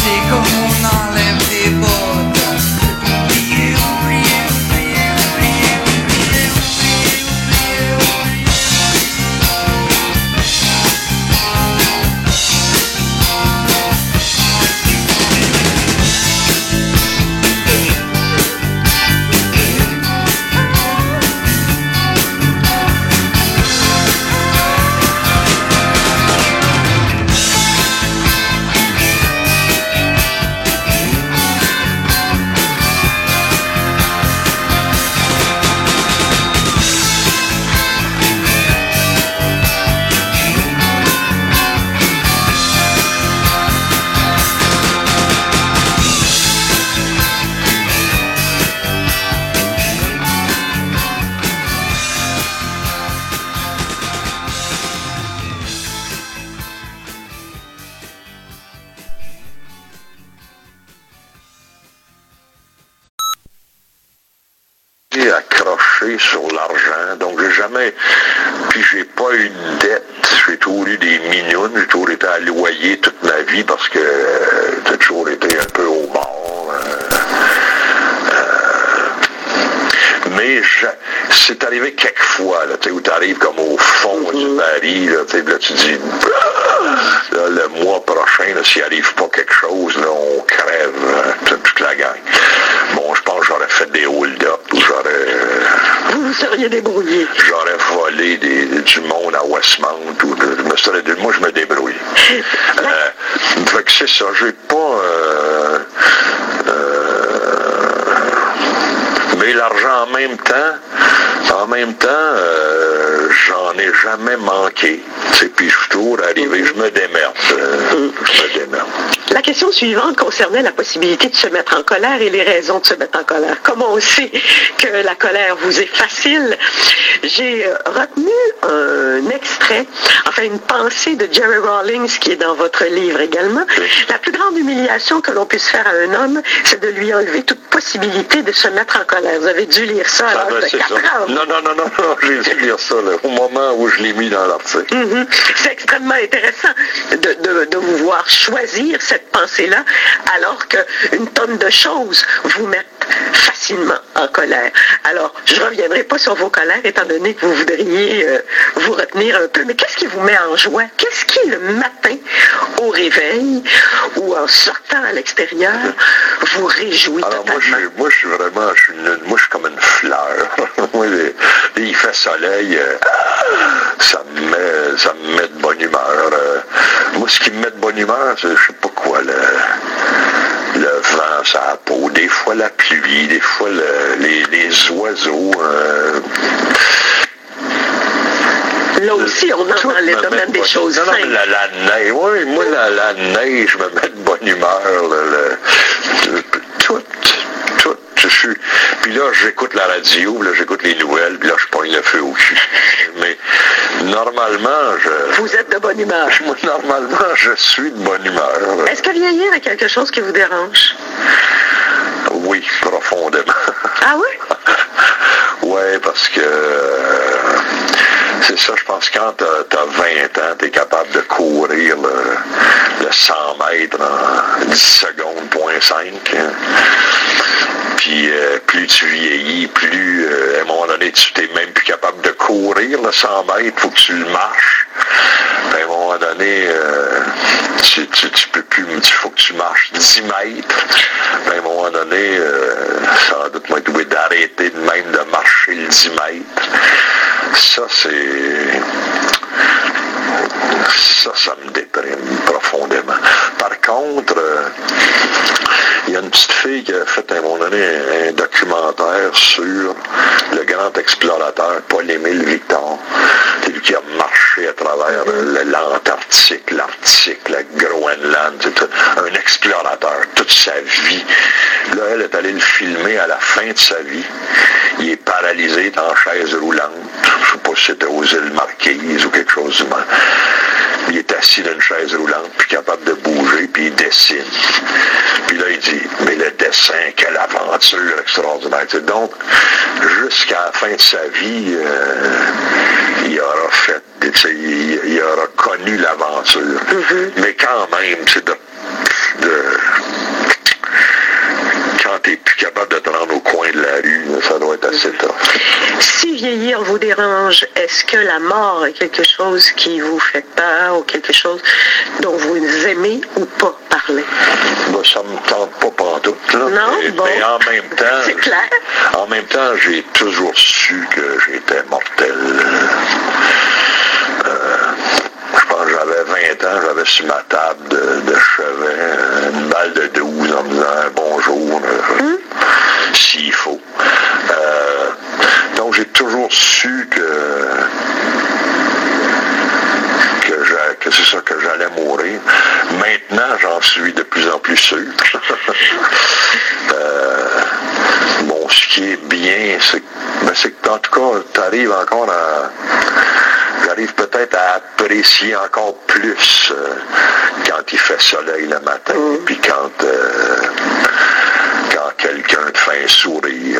C'est comme on enlève des bottes. Accroché sur l'argent, donc j'ai jamais, puis j'ai pas eu de dette, j'ai toujours eu des mignonnes, j'ai toujours été à loyer toute ma vie parce que j'ai toujours été un peu au bord. Mais c'est arrivé quelques fois, là, où tu arrives comme au fond du baril, là, là tu dis, là, le mois prochain, là, s'il arrive pas quelque chose, là, on crève toute la gang. Bon, je pense que j'aurais fait des hold-up, ou vous vous seriez débrouillé. J'aurais volé du monde à Westmount, moi je me débrouille. Fait que c'est ça, j'ai pas... mais l'argent en même temps, j'en ai jamais manqué. Puis je suis toujours arrivé, je me démerde. La question suivante concernait la possibilité de se mettre en colère et les raisons de se mettre en colère. Comme on sait que la colère vous est facile, j'ai retenu un extrait, enfin une pensée de Jerry Rawlings qui est dans votre livre également. La plus grande humiliation que l'on puisse faire à un homme, c'est de lui enlever toute possibilité de se mettre en colère. Vous avez dû lire ça à l'âge de 4 ans. Non, j'ai dû lire ça là, au moment où je l'ai mis dans l'article. C'est extrêmement intéressant de vous voir choisir cette pensée-là, alors qu'une tonne de choses vous mettent facilement en colère. Alors, je ne reviendrai pas sur vos colères, étant donné que vous voudriez vous retenir un peu, mais qu'est-ce qui vous met en joie? Qu'est-ce qui, le matin, au réveil, ou en sortant à l'extérieur, vous réjouit totalement? Moi, je suis comme une fleur. Moi, il fait soleil, ça me met de bonne humeur. Moi, ce qui me met de bonne humeur, c'est, je sais pas quoi, le vent sur la peau, des fois la pluie, des fois les oiseaux. Là aussi, on entre dans les domaines des choses simples. La neige, oui, moi, la neige me met de bonne humeur. Tout. Puis là, j'écoute la radio, là, j'écoute les nouvelles, puis là, je pogne le feu au cul. Mais normalement, vous êtes de bonne humeur. Normalement, je suis de bonne humeur. Est-ce que vieillir est quelque chose qui vous dérange? Oui, profondément. Ah oui? Oui, parce que c'est ça, je pense que quand t'as 20 ans, t'es capable de courir le 100 mètres en 10 secondes, .5. Puis plus tu vieillis, plus à un moment donné, tu t'es même plus capable de courir le 100 mètres, il faut que tu le marches. À un moment donné, tu peux plus, il faut que tu marches 10 mètres. À un moment donné, sans doute, moi, tu dois d'arrêter de même de marcher le 10 mètres. Ça me déprime profondément. Par contre, il y a une petite fille qui a fait à un moment donné un documentaire sur le grand explorateur Paul-Émile Victor. C'est lui qui a marché à travers l'Antarctique, l'Arctique, le Groenland, un explorateur toute sa vie. Là, elle est allée le filmer à la fin de sa vie. Il est paralysé, il est en chaise roulante. Je ne sais pas si c'était aux îles Marquises ou quelque chose du même. Il est assis dans une chaise roulante, puis capable de bouger, puis il dessine. Puis là, il dit, mais le dessin, quelle aventure extraordinaire. Donc, jusqu'à la fin de sa vie, il aura fait, il aura connu l'aventure. Mais quand même, c'est t'es plus capable de te rendre au coin de la rue, ça doit être assez tough. Si vieillir vous dérange, est-ce que la mort est quelque chose qui vous fait peur ou quelque chose dont vous aimez ou pas parler? Ben, ça me tente pas pantoute, là. Non, mais en même temps, c'est clair. En même temps, j'ai toujours su que j'étais mortel. Je pense que j'avais 20 ans, j'avais sur ma table de chevet une balle de 12 en me disant bonjour, s'il faut. Donc j'ai toujours su que c'est ça, que j'allais mourir. Maintenant, j'en suis de plus en plus sûr. Bon, ce qui est bien, c'est que, en tout cas, j'arrive peut-être à apprécier encore plus quand il fait soleil le matin, puis quand quelqu'un te fait un sourire,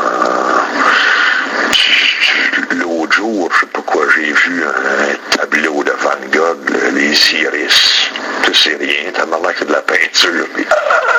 l'autre jour, je sais pas quoi, j'ai vu un tableau de Van Gogh, les iris. C'est rien, tellement que c'est de la peinture. Puis,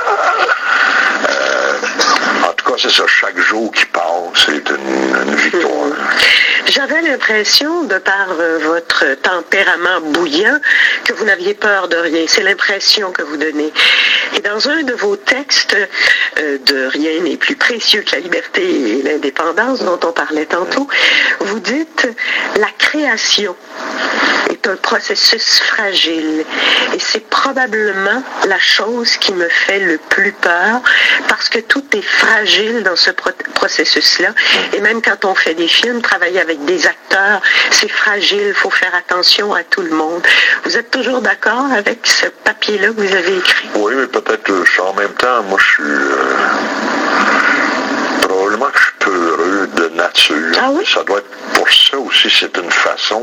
en tout cas, c'est ça, chaque jour qui passe, c'est une victoire. J'avais l'impression, de par votre tempérament bouillant, que vous n'aviez peur de rien. C'est l'impression que vous donnez. Et dans un de vos textes, de Rien n'est plus précieux que la liberté et l'indépendance, dont on parlait tantôt, vous dites « La création est un processus fragile et c'est probablement la chose qui me fait le plus peur parce que tout est fragile dans ce processus-là. Et même quand on fait des films, travailler avec des acteurs, c'est fragile, il faut faire attention à tout le monde. Vous êtes toujours d'accord avec ce papier-là que vous avez écrit? Oui, mais peut-être en même temps, moi je suis... probablement que je suis peureux de nature. Ah oui? Ça doit être pour ça aussi, c'est une façon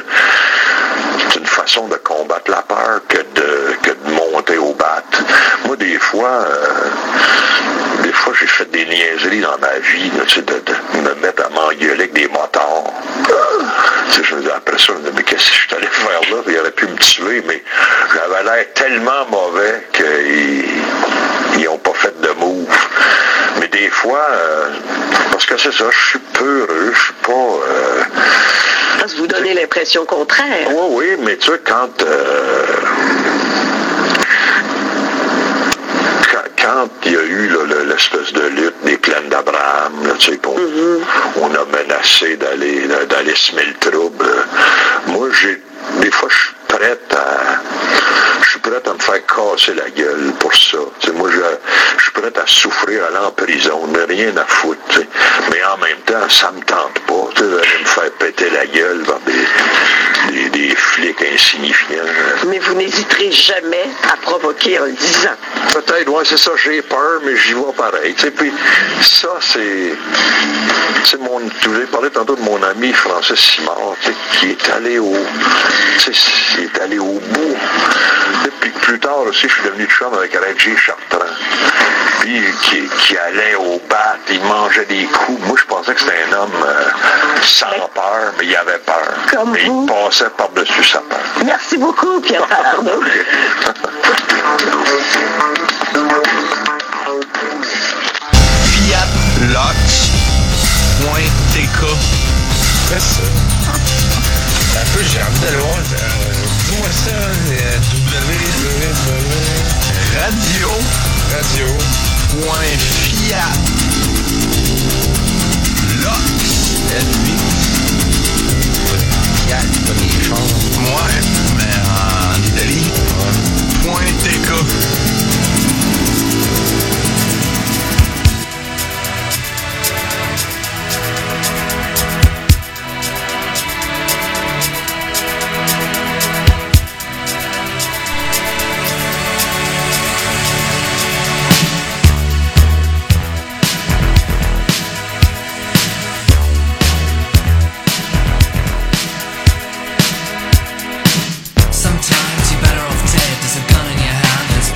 de combattre la peur que de monter au bat. Moi, des fois, j'ai fait des niaiseries dans ma vie, là, de me mettre à m'engueuler avec des motards. Je me dis, après ça, je me dis, mais qu'est-ce que je suis allé faire là? Il aurait pu me tuer, mais j'avais l'air tellement mauvais qu'ils n'ont pas fait de move. Mais des fois, parce que c'est ça, je suis peureux, je suis pas... Parce que vous donnez l'impression contraire. Oui, mais tu sais, quand il y a eu l'espèce de lutte des plaines d'Abraham, tu sais, on a menacé d'aller semer le trouble. Moi, des fois, je suis prêt à me faire casser la gueule pour ça. T'sais, moi, je suis prêt à souffrir, aller en prison, n'a rien à foutre. T'sais. Mais en même temps, ça me tente pas d'aller me faire péter la gueule par des flics insignifiants. Mais vous n'hésiterez jamais à provoquer en le disant. Peut-être, ouais, c'est ça, j'ai peur, mais j'y vais pareil. T'sais. Puis ça, c'est je vous ai parlé tantôt de mon ami Francis Simard, qui est allé au bout. Puis plus tard aussi, je suis devenu chum avec Reggie Chartrand. Puis qui allait au bat, il mangeait des coups. Moi, je pensais que c'était un homme sans peur, mais il avait peur. Comme et vous. Il passait par-dessus sa peur. Merci beaucoup, Pierre Falardeau. Fiat Lux.tk. C'est ça. Un peu, j'ai envie d'aller voir. Dis-moi ça, Radio.fiat Lux. Fiat, pas des choses. Ouais, mais en Italie. .tk. Sometimes you're better off dead. There's a gun in your hand, it's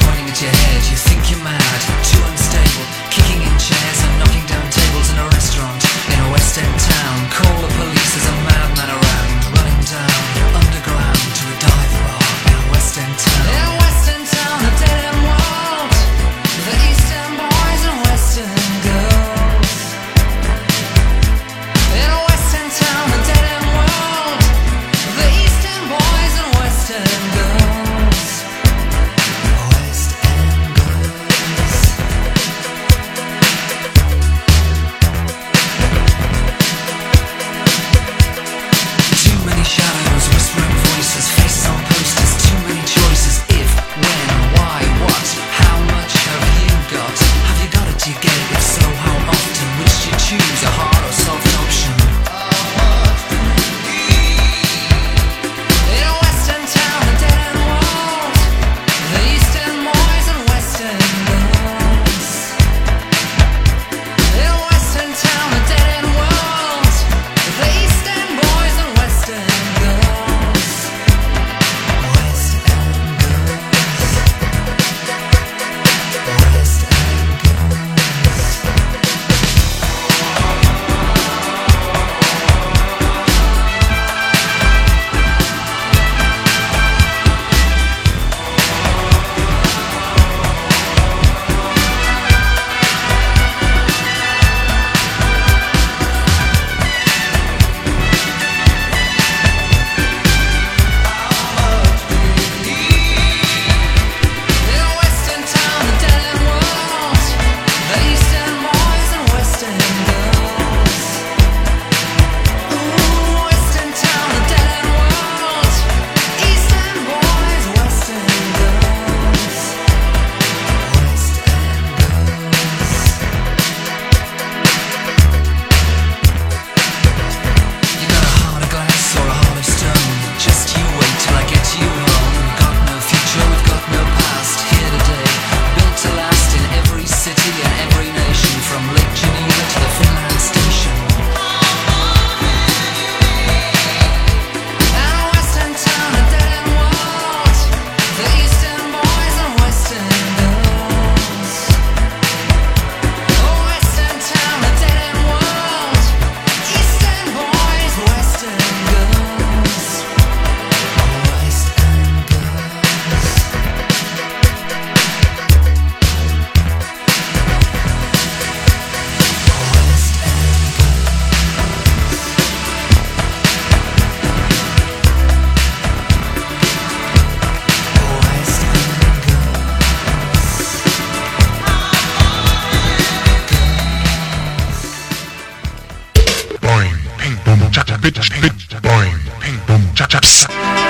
boing, ping, boom, chap, chaps.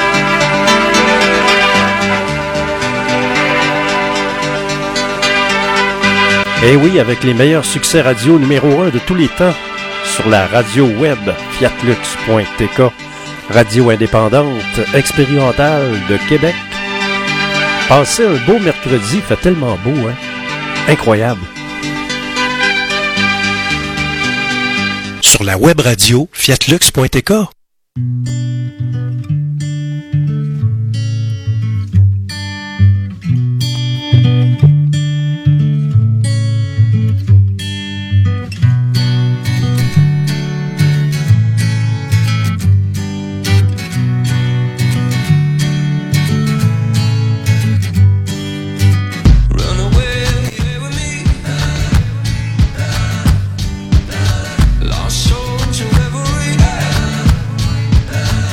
Et oui, avec les meilleurs succès radio numéro 1 de tous les temps sur la radio web fiatlux.tk, radio indépendante expérimentale de Québec. Passez un beau mercredi, il fait tellement beau, hein? Incroyable. Sur la web radio fiatlux.tk. Lost soul to reverie.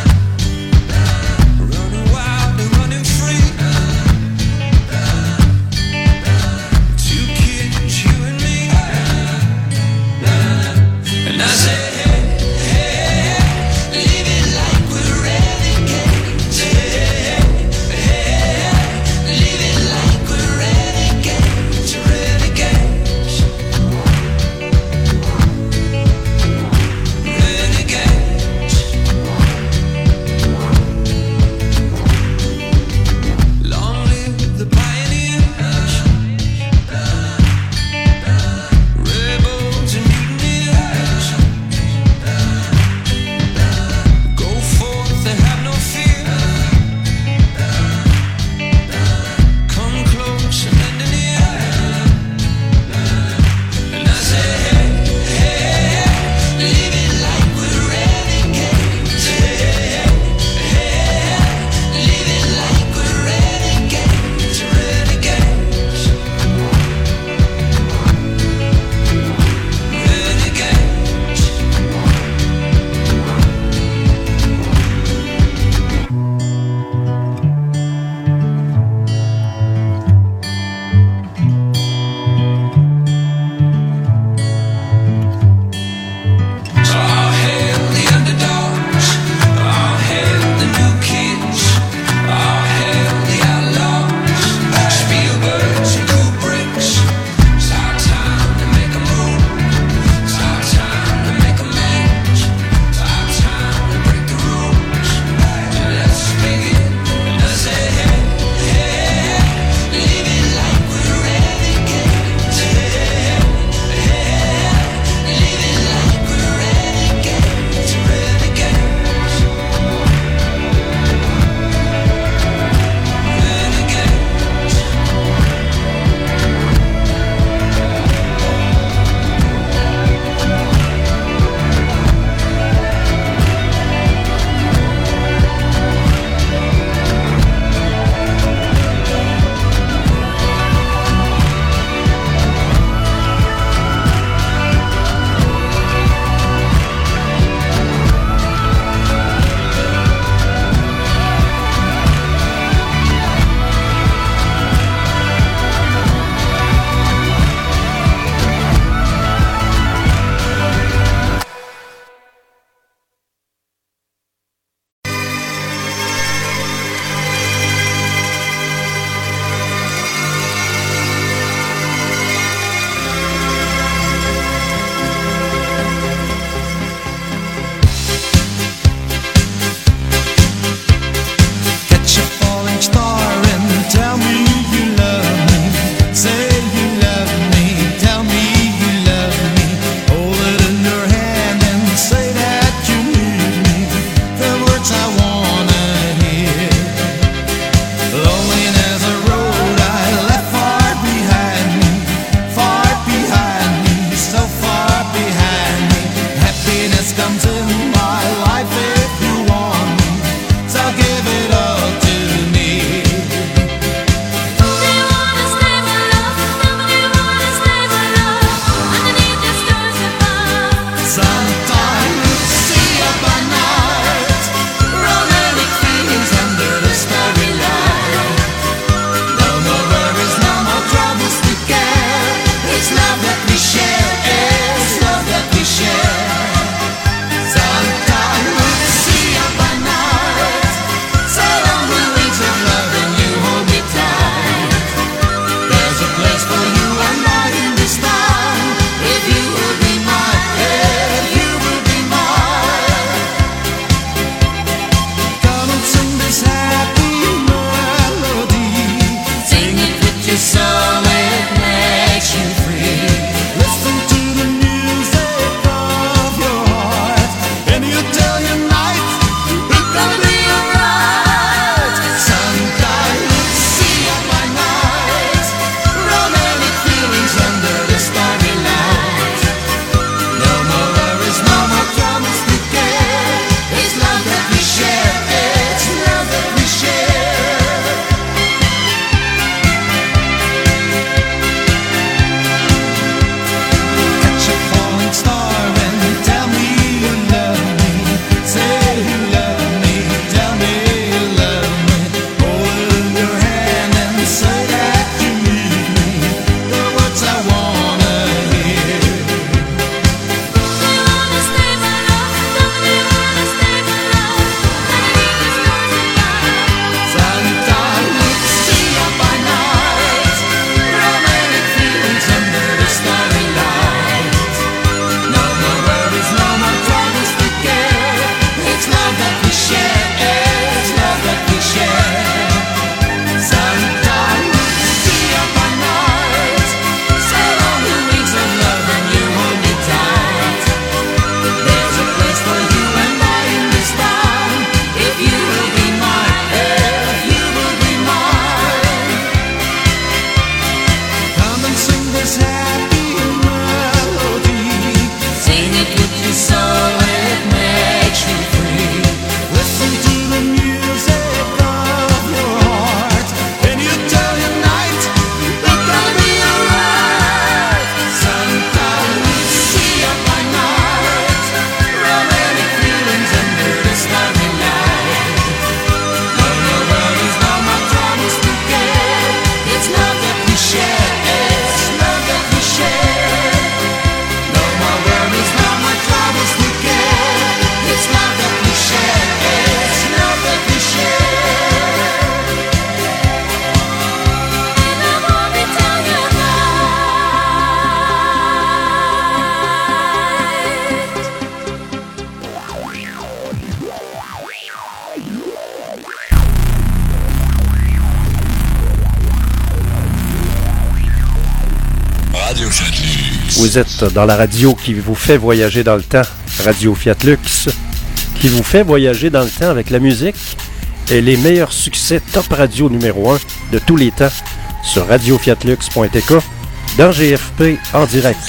Radio Fiat Lux. Vous êtes dans la radio qui vous fait voyager dans le temps, Radio Fiat Lux, qui vous fait voyager dans le temps avec la musique et les meilleurs succès top radio numéro 1 de tous les temps sur radiofiatlux.tk dans GFP en direct.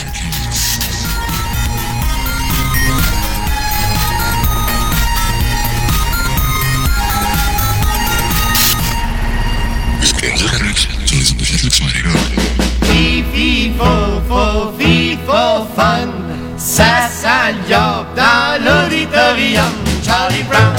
Fifo fun, ça s'alignote dans l'auditorium. Charlie Brown,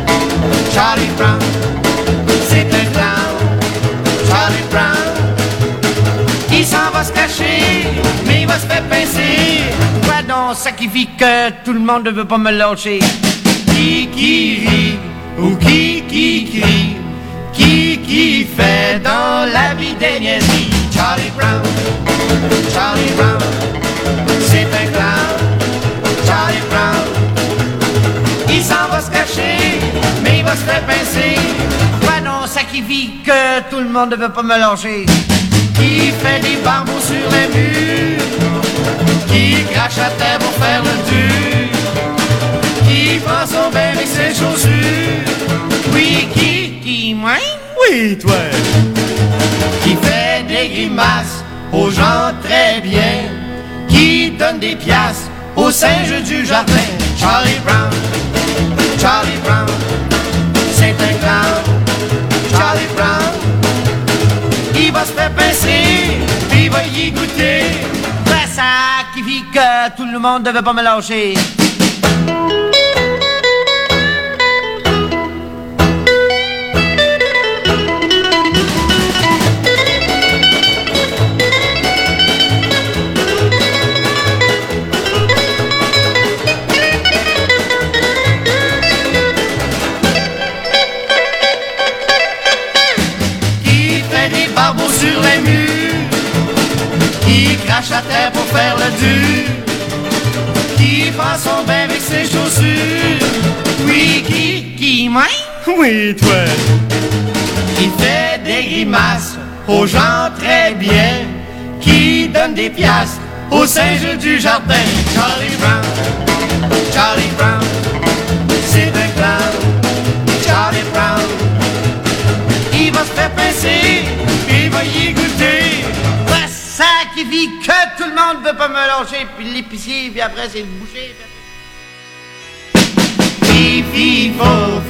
c'est un clown. Charlie Brown, il s'en va se cacher, mais il va se faire pincer. Quoi donc, ça qui fait que tout le monde ne veut pas me lâcher. Qui rit ou qui crie, qui fait dans la vie des niaiseries. Charlie Brown, c'est un clown. Charlie Brown, il s'en va se cacher, mais il va se faire pincer. Ouais non, ça qui vit que tout le monde ne veut pas me lâcher. Qui fait des barbeaux sur les murs, qui crache à terre pour faire le dur, qui prend son bain avec ses chaussures. Oui, qui, moi? Oui, toi. Qui fait des grimaces aux gens très bien, qui donne des piastres aux singes du jardin. Charlie Brown, c'est un clown. Charlie Brown, il va se faire pincer, puis il va y goûter. Ben ça qui vit que tout le monde ne veut pas me lâcher. Sur les murs, qui crache à terre pour faire le dur, qui prend son bain avec ses chaussures. Oui, qui, moi? Oui, toi. Qui fait des grimaces aux gens très bien, qui donne des piastres aux singes du jardin. Charlie Brown, c'est un clown. Charlie Brown, il va se faire pincer, il va y goûter. Ouais, ça qui vit que tout le monde veut pas me lâcher, puis l'épicier, puis après c'est le boucher. Fifi, faux.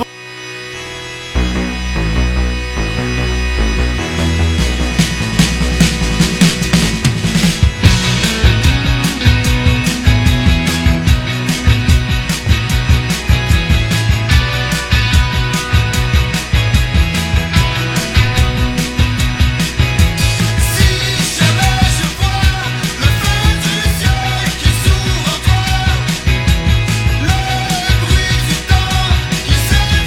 Le bruit du temps qui s'est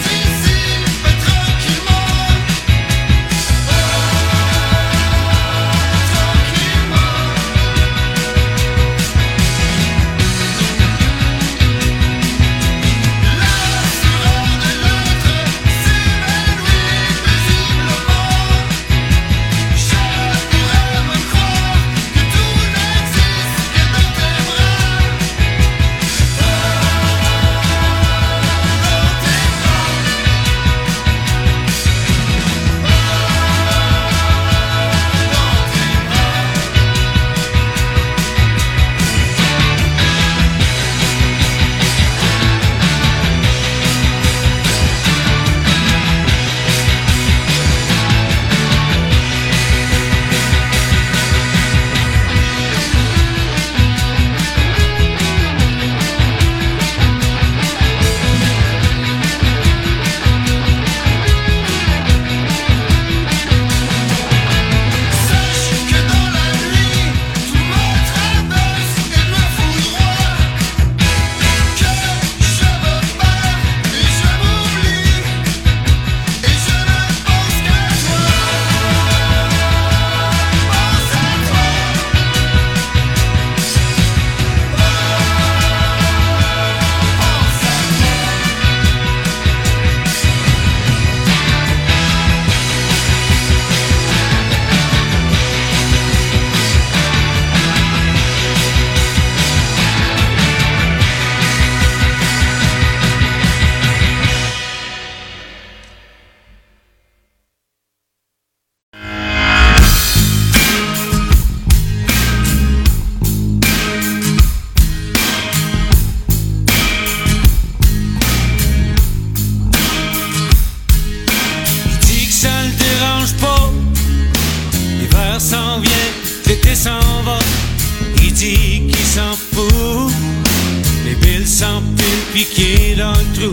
dit qu'il s'en fout, les billes s'empilent piquées dans le trou.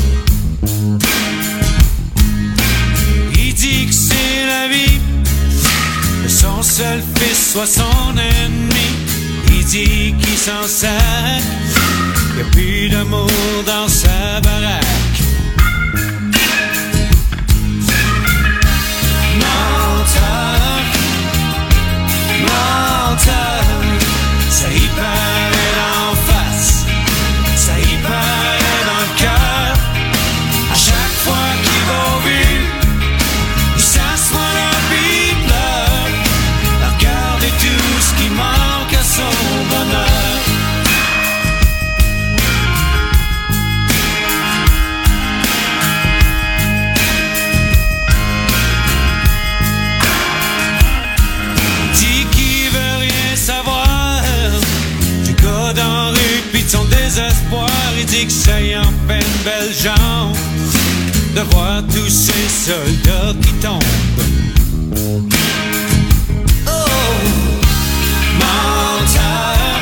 Il dit que c'est la vie, que son seul fils soit son ennemi. Il dit qu'il s'en sac, qu'il n'y a plus d'amour dans sa baraque. Menteur, menteur, ça y paraît d'en face, ça y paraît dans le cœur. À chaque fois qu'il va au but, il s'assoit là puis il pleure. Regardez tout ce qui manque à son bonheur. Dit qu'il veut rien savoir du gars dans la rue pis de son désespoir. Il dit que ça y en fait une belle jambe de voir tous ces soldats qui tombent. Menteur,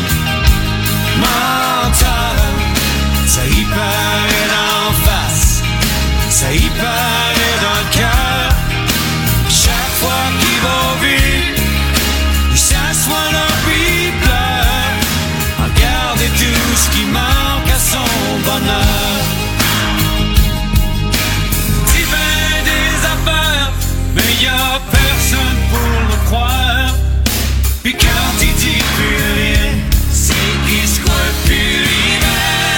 menteur, ça y paraît d'en face, ça y paraît dans le cœur. Chaque fois qu'il va au but, il s'assoit là puis il pleure. Regardez tout ce qui manque à son bonheur. Dit ben des affaires, mais y a personne pour le croire. Puis quand il dit plus rien, c'est qu'il se croit plus lui-même.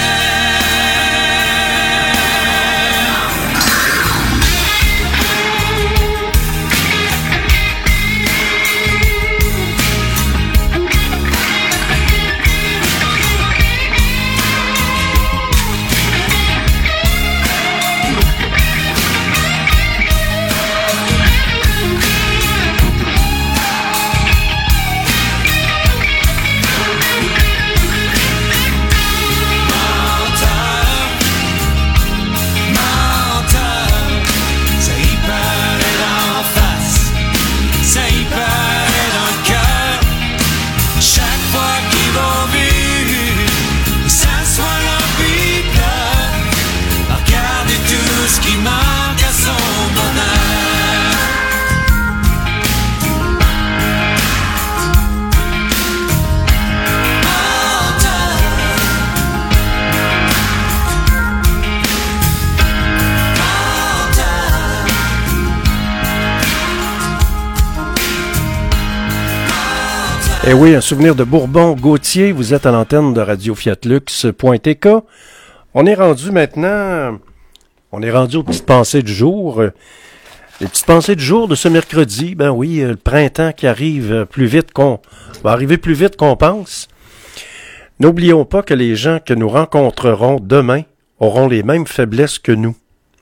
Eh oui, un souvenir de Bourbon-Gauthier. Vous êtes à l'antenne de Radio Fiatlux.tk. On est rendu maintenant... On est rendu aux petites pensées du jour. Les petites pensées du jour de ce mercredi. Ben oui, le printemps qui arrive plus vite qu'on... va arriver plus vite qu'on pense. N'oublions pas que les gens que nous rencontrerons demain auront les mêmes faiblesses que nous.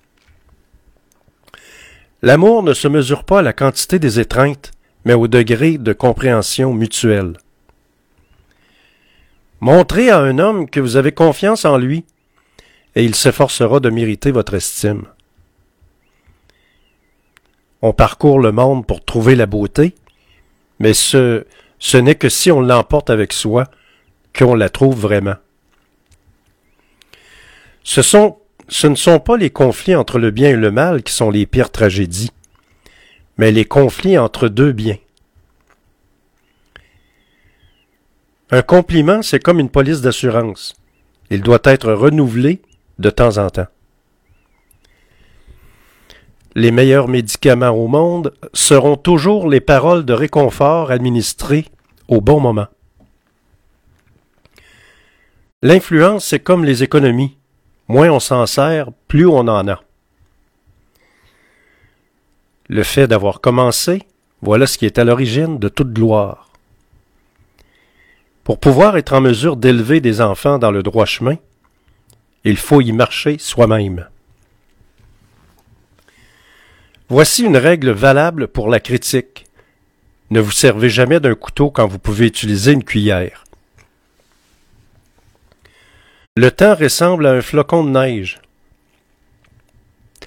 L'amour ne se mesure pas à la quantité des étreintes, mais au degré de compréhension mutuelle. Montrez à un homme que vous avez confiance en lui, et il s'efforcera de mériter votre estime. On parcourt le monde pour trouver la beauté, mais ce n'est que si on l'emporte avec soi qu'on la trouve vraiment. Ce ne sont pas les conflits entre le bien et le mal qui sont les pires tragédies, mais les conflits entre deux biens. Un compliment, c'est comme une police d'assurance. Il doit être renouvelé de temps en temps. Les meilleurs médicaments au monde seront toujours les paroles de réconfort administrées au bon moment. L'influence, c'est comme les économies. Moins on s'en sert, plus on en a. Le fait d'avoir commencé, voilà ce qui est à l'origine de toute gloire. Pour pouvoir être en mesure d'élever des enfants dans le droit chemin, il faut y marcher soi-même. Voici une règle valable pour la critique. Ne vous servez jamais d'un couteau quand vous pouvez utiliser une cuillère. Le temps ressemble à un flocon de neige.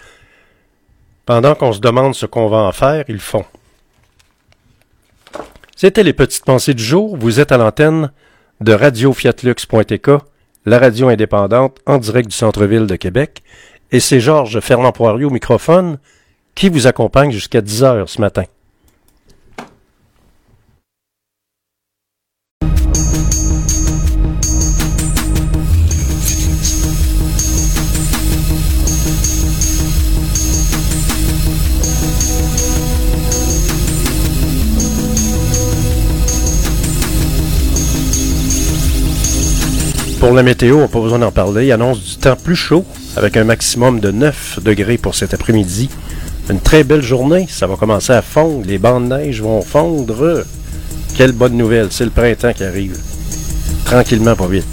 Pendant qu'on se demande ce qu'on va en faire, ils font. C'était les petites pensées du jour. Vous êtes à l'antenne de Radio-Fiatlux.tk, la radio indépendante en direct du centre-ville de Québec. Et c'est Georges Fernand Poirier au microphone qui vous accompagne jusqu'à 10h ce matin. Pour la météo, on n'a pas besoin d'en parler. Il annonce du temps plus chaud, avec un maximum de 9 degrés pour cet après-midi. Une très belle journée. Ça va commencer à fondre. Les bancs de neige vont fondre. Quelle bonne nouvelle. C'est le printemps qui arrive. Tranquillement, pas vite.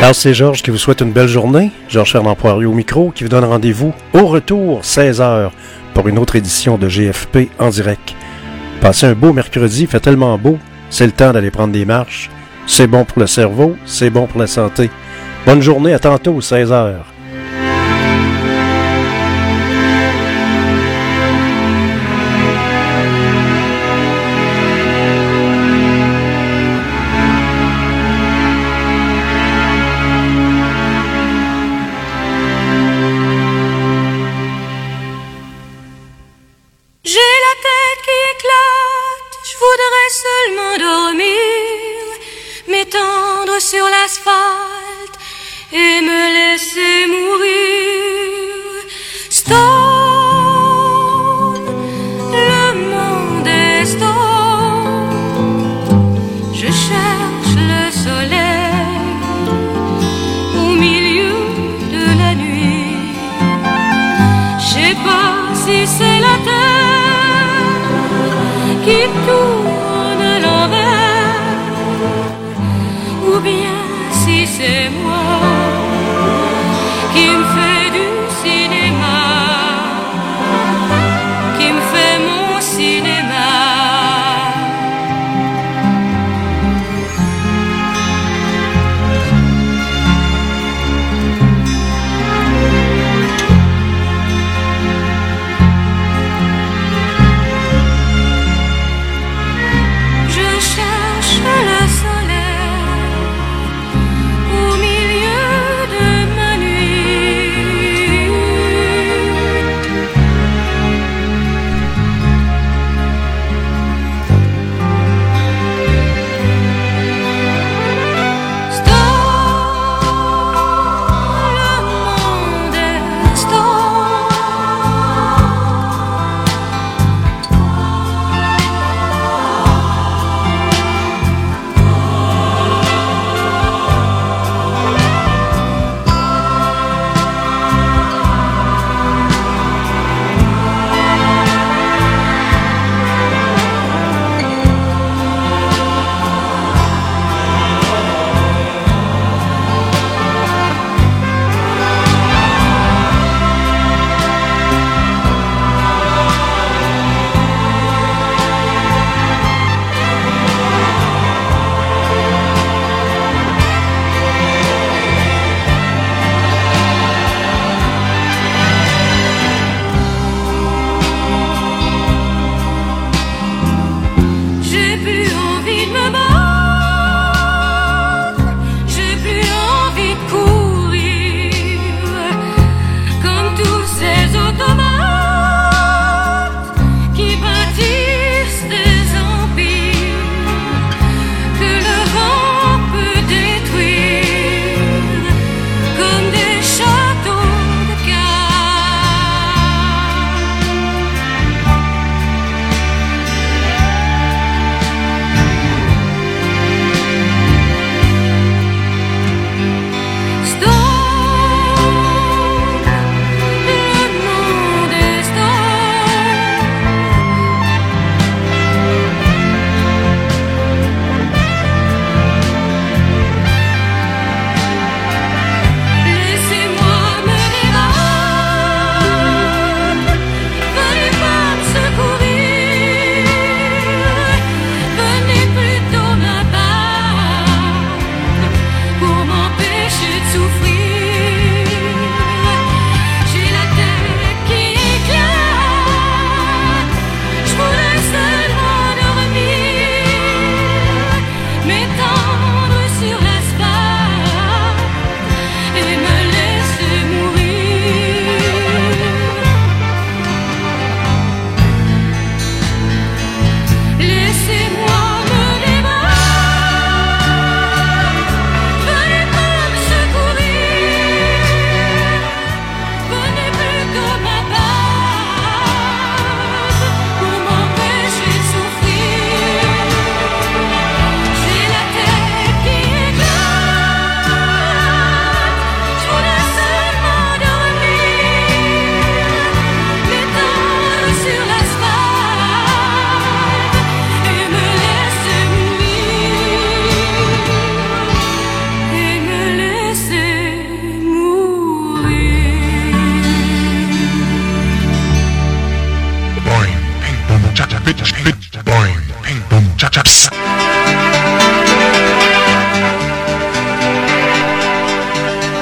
Alors, c'est Georges qui vous souhaite une belle journée. Georges Fernand Poirier au micro, qui vous donne rendez-vous au retour, 16h, pour une autre édition de GFP en direct. Passez un beau mercredi, il fait tellement beau, c'est le temps d'aller prendre des marches. C'est bon pour le cerveau, c'est bon pour la santé. Bonne journée, à tantôt, 16h. M'étendre sur l'asphalte et me laisser mourir. Stone, le monde est stone. Je cherche le soleil au milieu de la nuit. Je sais pas si c'est la terre qui tourne l'envers, ou bien si c'est moi qui me fais du cinéma, qui me fait mon cinéma.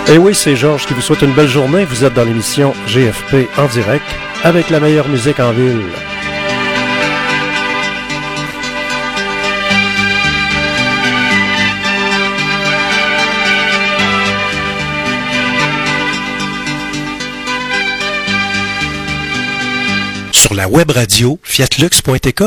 Et oui, c'est Georges qui vous souhaite une belle journée. Vous êtes dans l'émission GFP en direct avec la meilleure musique en ville. Sur la web radio fiatlux.tk.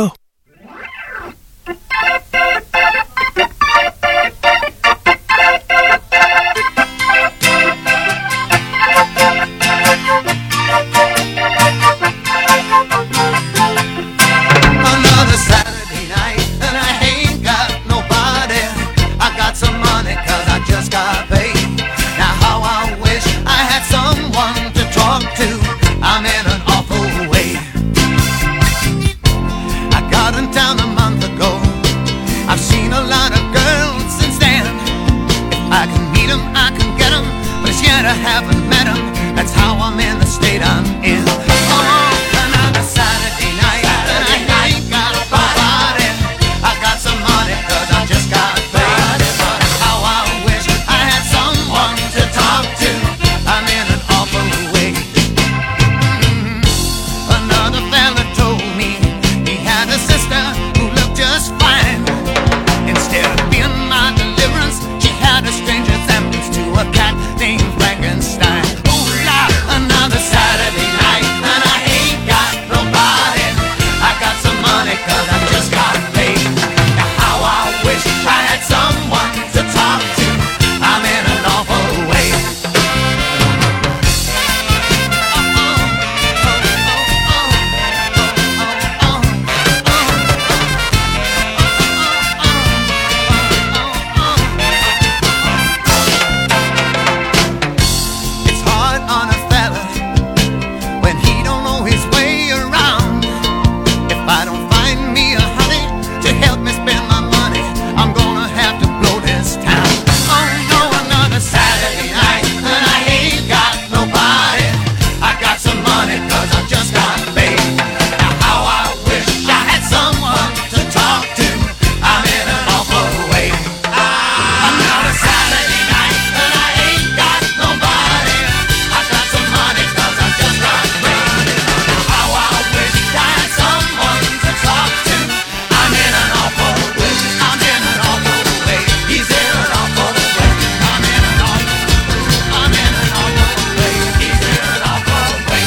I haven't met him, that's how I'm in the state I'm in. Oh, another Saturday night, and I ain't got nobody. I got some money, cause I just got paid. But how I wish I had someone to talk to. I'm in an awful way. Another fella told me he had a sister who looked just fine. Instead of being my deliverance, she had a strange resemblance to a cat named Frankenstein. Ooh la, another Saturday night, and I ain't got nobody. I got some money, cause I just got paid. Now how I wish I had someone to talk to. I'm in an awful way. It's hard on a fella when he don't know his way around. If I don't find me a honey to help me spend my money, I'm gonna have to blow this town. Oh no, another Saturday night, and I ain't got nobody. I got some money, cause I just got paid. Now how I wish I had someone to talk to. I'm in an awful way. Another Saturday night, and I ain't got nobody. I got some money, cause I just got paid. Now how I wish I had someone to talk to. I'm in an awful way. I'm in an awful way. He's in an awful way. I'm in an awful way. He's in an awful way.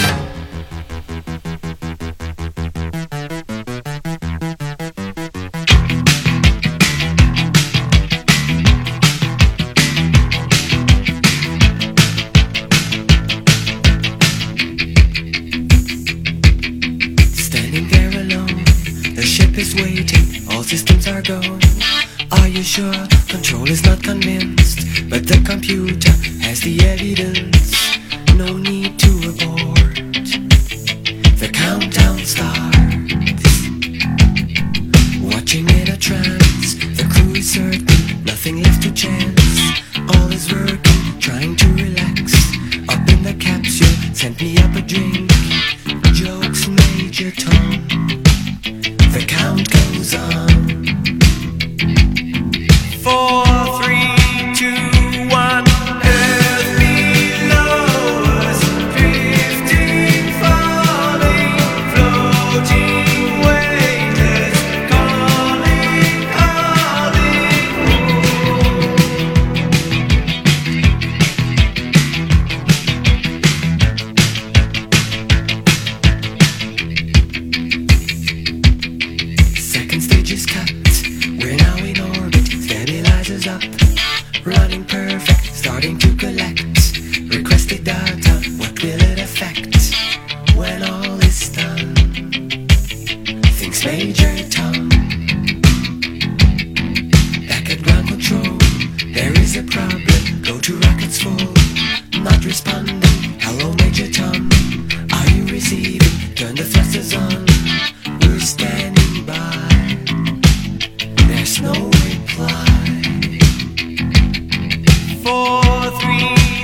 Standing there alone, the ship is waiting, all systems are go. Are you sure? Control is not convinced, but the computer has the evidence. No need to abort. The countdown starts. Watching in a trance, the crew is certain, nothing left to chance. All is working, trying to relax. Up in the capsule, sent me up a drink. Jokes, Major Tom. The count goes on. 4, 3, 2, 1. Earth below us, drifting, falling, floating waiters, calling, Second stage is cut. We're now in orbit. Stabilizers up. Running perfect. Starting to collect. Requested data. What will it affect when all is done? Thinks Major Tom. Back at ground control. There is a problem. Go to rockets full. Not responding. Hello, Major Tom. Are you receiving? Turn the thrusters on. We're standing by. There's no reply. 4, 3,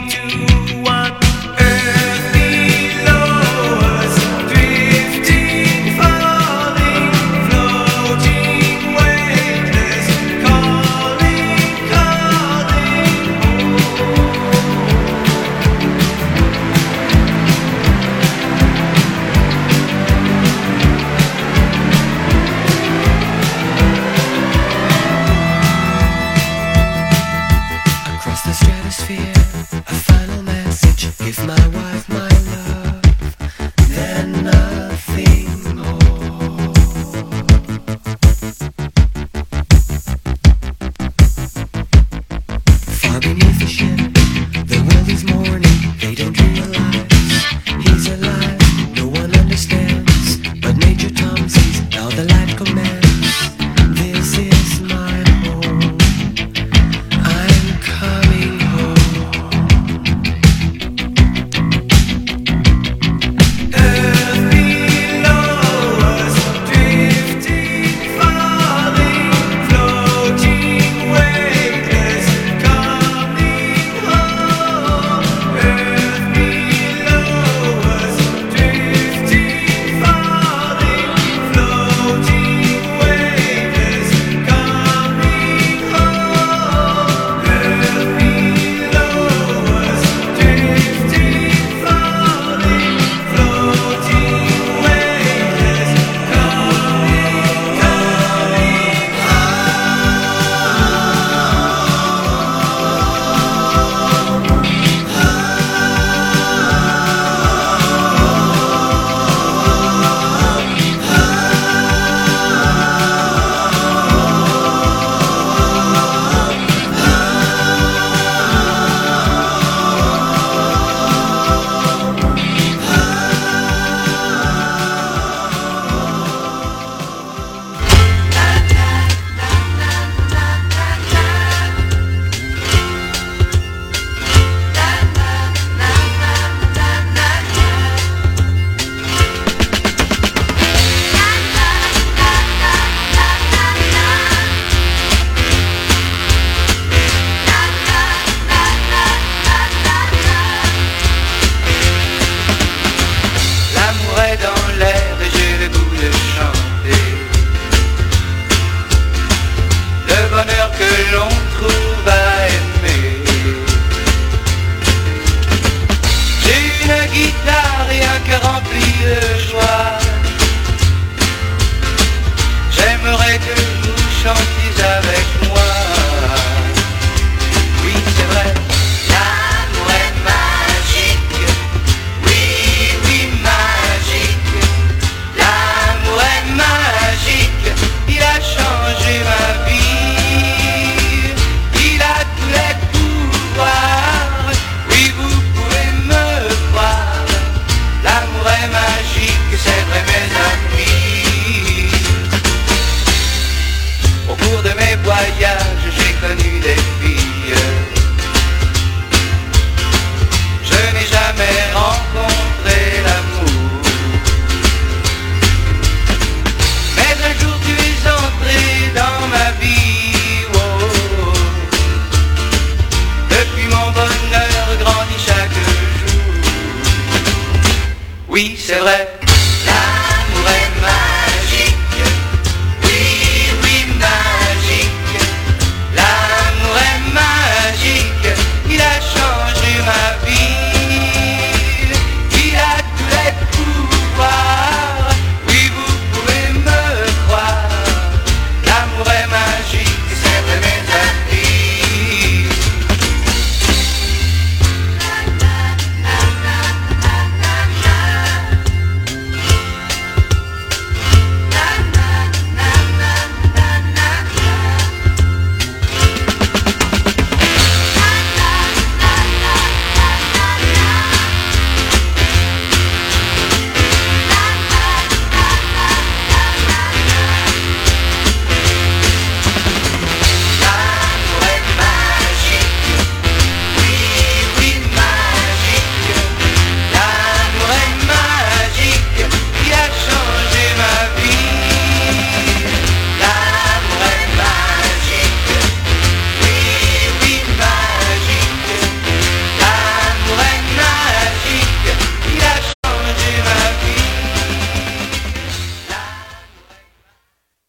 cool.